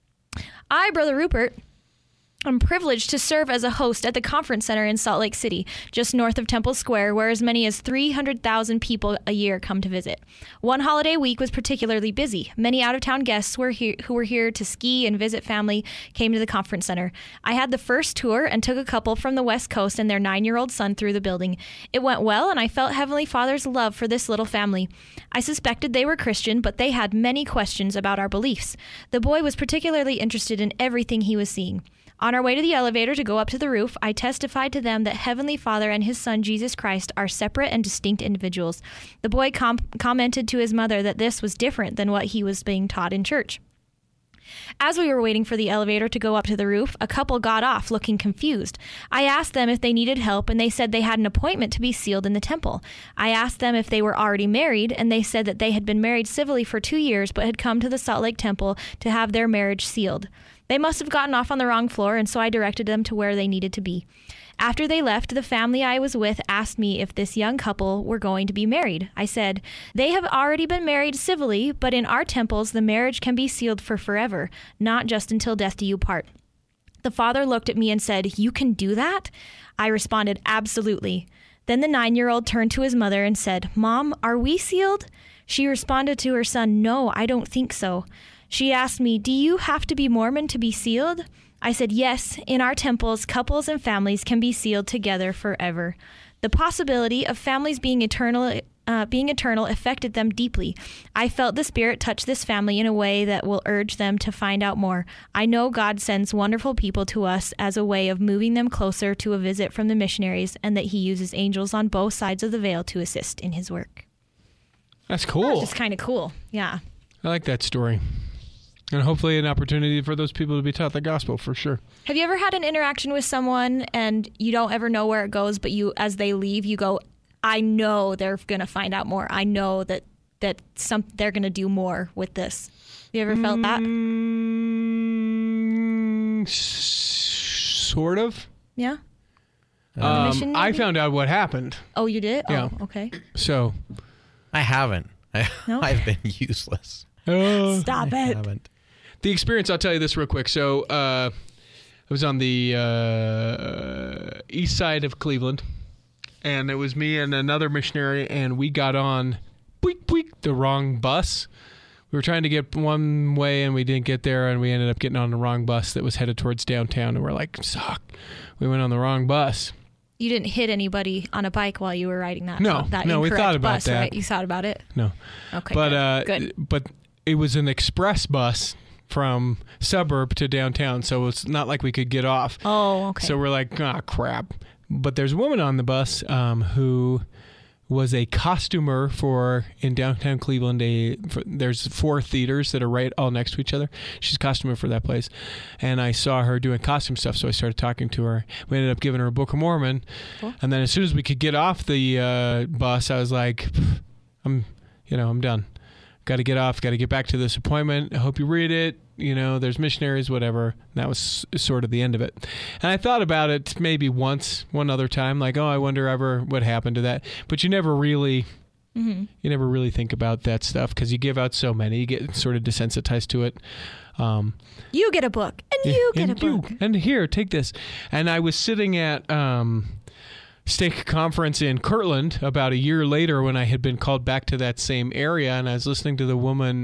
Brother Rupert. I'm privileged to serve as a host at the conference center in Salt Lake City, just north of Temple Square, where as many as 300,000 people a year come to visit. One holiday week was particularly busy. Many out-of-town guests who were here to ski and visit family came to the conference center. I had the first tour and took a couple from the West Coast and their 9-year-old son through the building. It went well, and I felt Heavenly Father's love for this little family. I suspected they were Christian, but they had many questions about our beliefs. The boy was particularly interested in everything he was seeing. On our way to the elevator to go up to the roof, I testified to them that Heavenly Father and His Son, Jesus Christ, are separate and distinct individuals. The boy commented to his mother that this was different than what he was being taught in church. As we were waiting for the elevator to go up to the roof, a couple got off looking confused. I asked them if they needed help, and they said they had an appointment to be sealed in the temple. I asked them if they were already married, and they said that they had been married civilly for 2 years but had come to the Salt Lake Temple to have their marriage sealed. They must have gotten off on the wrong floor, and so I directed them to where they needed to be. After they left, the family I was with asked me if this young couple were going to be married. I said, they have already been married civilly, but in our temples, the marriage can be sealed for forever, not just until death do you part. The father looked at me and said, you can do that? I responded, absolutely. Then the 9-year-old turned to his mother and said, Mom, are we sealed? She responded to her son, no, I don't think so. She asked me, do you have to be Mormon to be sealed? I said, yes, in our temples, couples and families can be sealed together forever. The possibility of families being eternal affected them deeply. I felt the Spirit touch this family in a way that will urge them to find out more. I know God sends wonderful people to us as a way of moving them closer to a visit from the missionaries, and that He uses angels on both sides of the veil to assist in His work. That's cool. It's kind of cool, yeah. I like that story. And hopefully an opportunity for those people to be taught the gospel, for sure. Have you ever had an interaction with someone and you don't ever know where it goes, but as they leave, you go, I know they're going to find out more. I know that they're going to do more with this. You ever felt that? Sort of. Yeah. I found out what happened. Oh, you did? Yeah. Oh, okay. So. I haven't. No? I've been useless. Stop it. I haven't. The experience, I'll tell you this real quick. So I was on the east side of Cleveland, and it was me and another missionary, and we got on the wrong bus. We were trying to get one way, and we didn't get there, and we ended up getting on the wrong bus that was headed towards downtown, and we're like, suck. We went on the wrong bus. You didn't hit anybody on a bike while you were riding that? No, we thought about bus, that. Right? You thought about it? No. Okay, good. But it was an express bus from suburb to downtown, so it's not like we could get off. Oh, okay. So we're like, crap. But there's a woman on the bus who was a costumer in downtown Cleveland. There's 4 theaters that are right all next to each other. She's a costumer for that place. And I saw her doing costume stuff, so I started talking to her. We ended up giving her a Book of Mormon. Cool. And then as soon as we could get off the bus, I was like, I'm done. Got to get off, got to get back to this appointment. I hope you read it. There's missionaries, whatever. And that was sort of the end of it. And I thought about it maybe one other time, like, I wonder ever what happened to that. But you never really think about that stuff because you give out so many. You get sort of desensitized to it. You get a book, and you get a book. And here, take this. And I was sitting at Stake Conference in Kirtland about a year later when I had been called back to that same area, and I was listening to the woman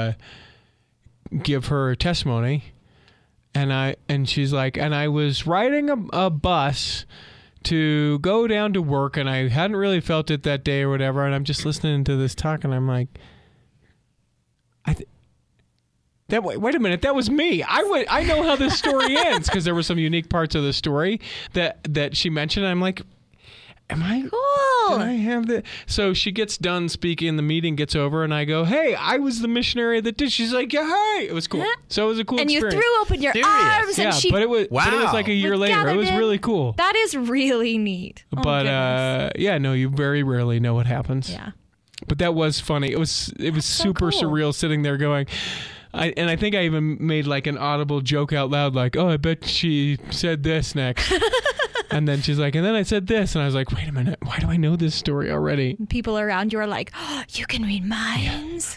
give her testimony, and she's like, and I was riding a bus to go down to work, and I hadn't really felt it that day or whatever, and I'm just listening to this talk, and I'm like, wait a minute, that was me. I know how this story ends because there were some unique parts of the story that she mentioned. I'm like, am I cool? Did I have that? So she gets done speaking, the meeting gets over, and I go, hey, I was the missionary that did. She's like, yeah, hey. It was cool. So it was a cool experience. And you threw open your arms, and she... but it was like a year later. It was really cool. That is really neat. But you very rarely know what happens. Yeah. But that was funny. It was super surreal sitting there going... I think I even made like an audible joke out loud, like, I bet she said this next. And then she's like, and then I said this. And I was like, wait a minute, why do I know this story already? People around you are like, you can read minds.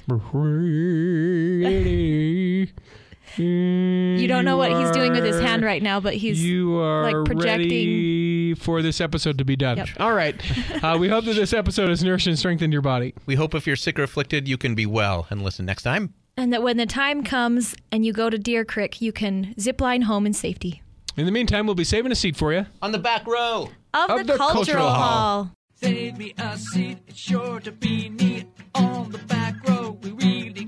You don't know what he's doing with his hand right now, but he's projecting. Ready for this episode to be done. Yep. All right. We hope that this episode has nourished and strengthened your body. We hope if you're sick or afflicted, you can be well and listen next time. And that when the time comes and you go to Deer Creek, you can zip line home in safety. In the meantime, we'll be saving a seat for you. On the back row. Of the Cultural Hall. Save me a seat, it's sure to be neat. On the back row, we really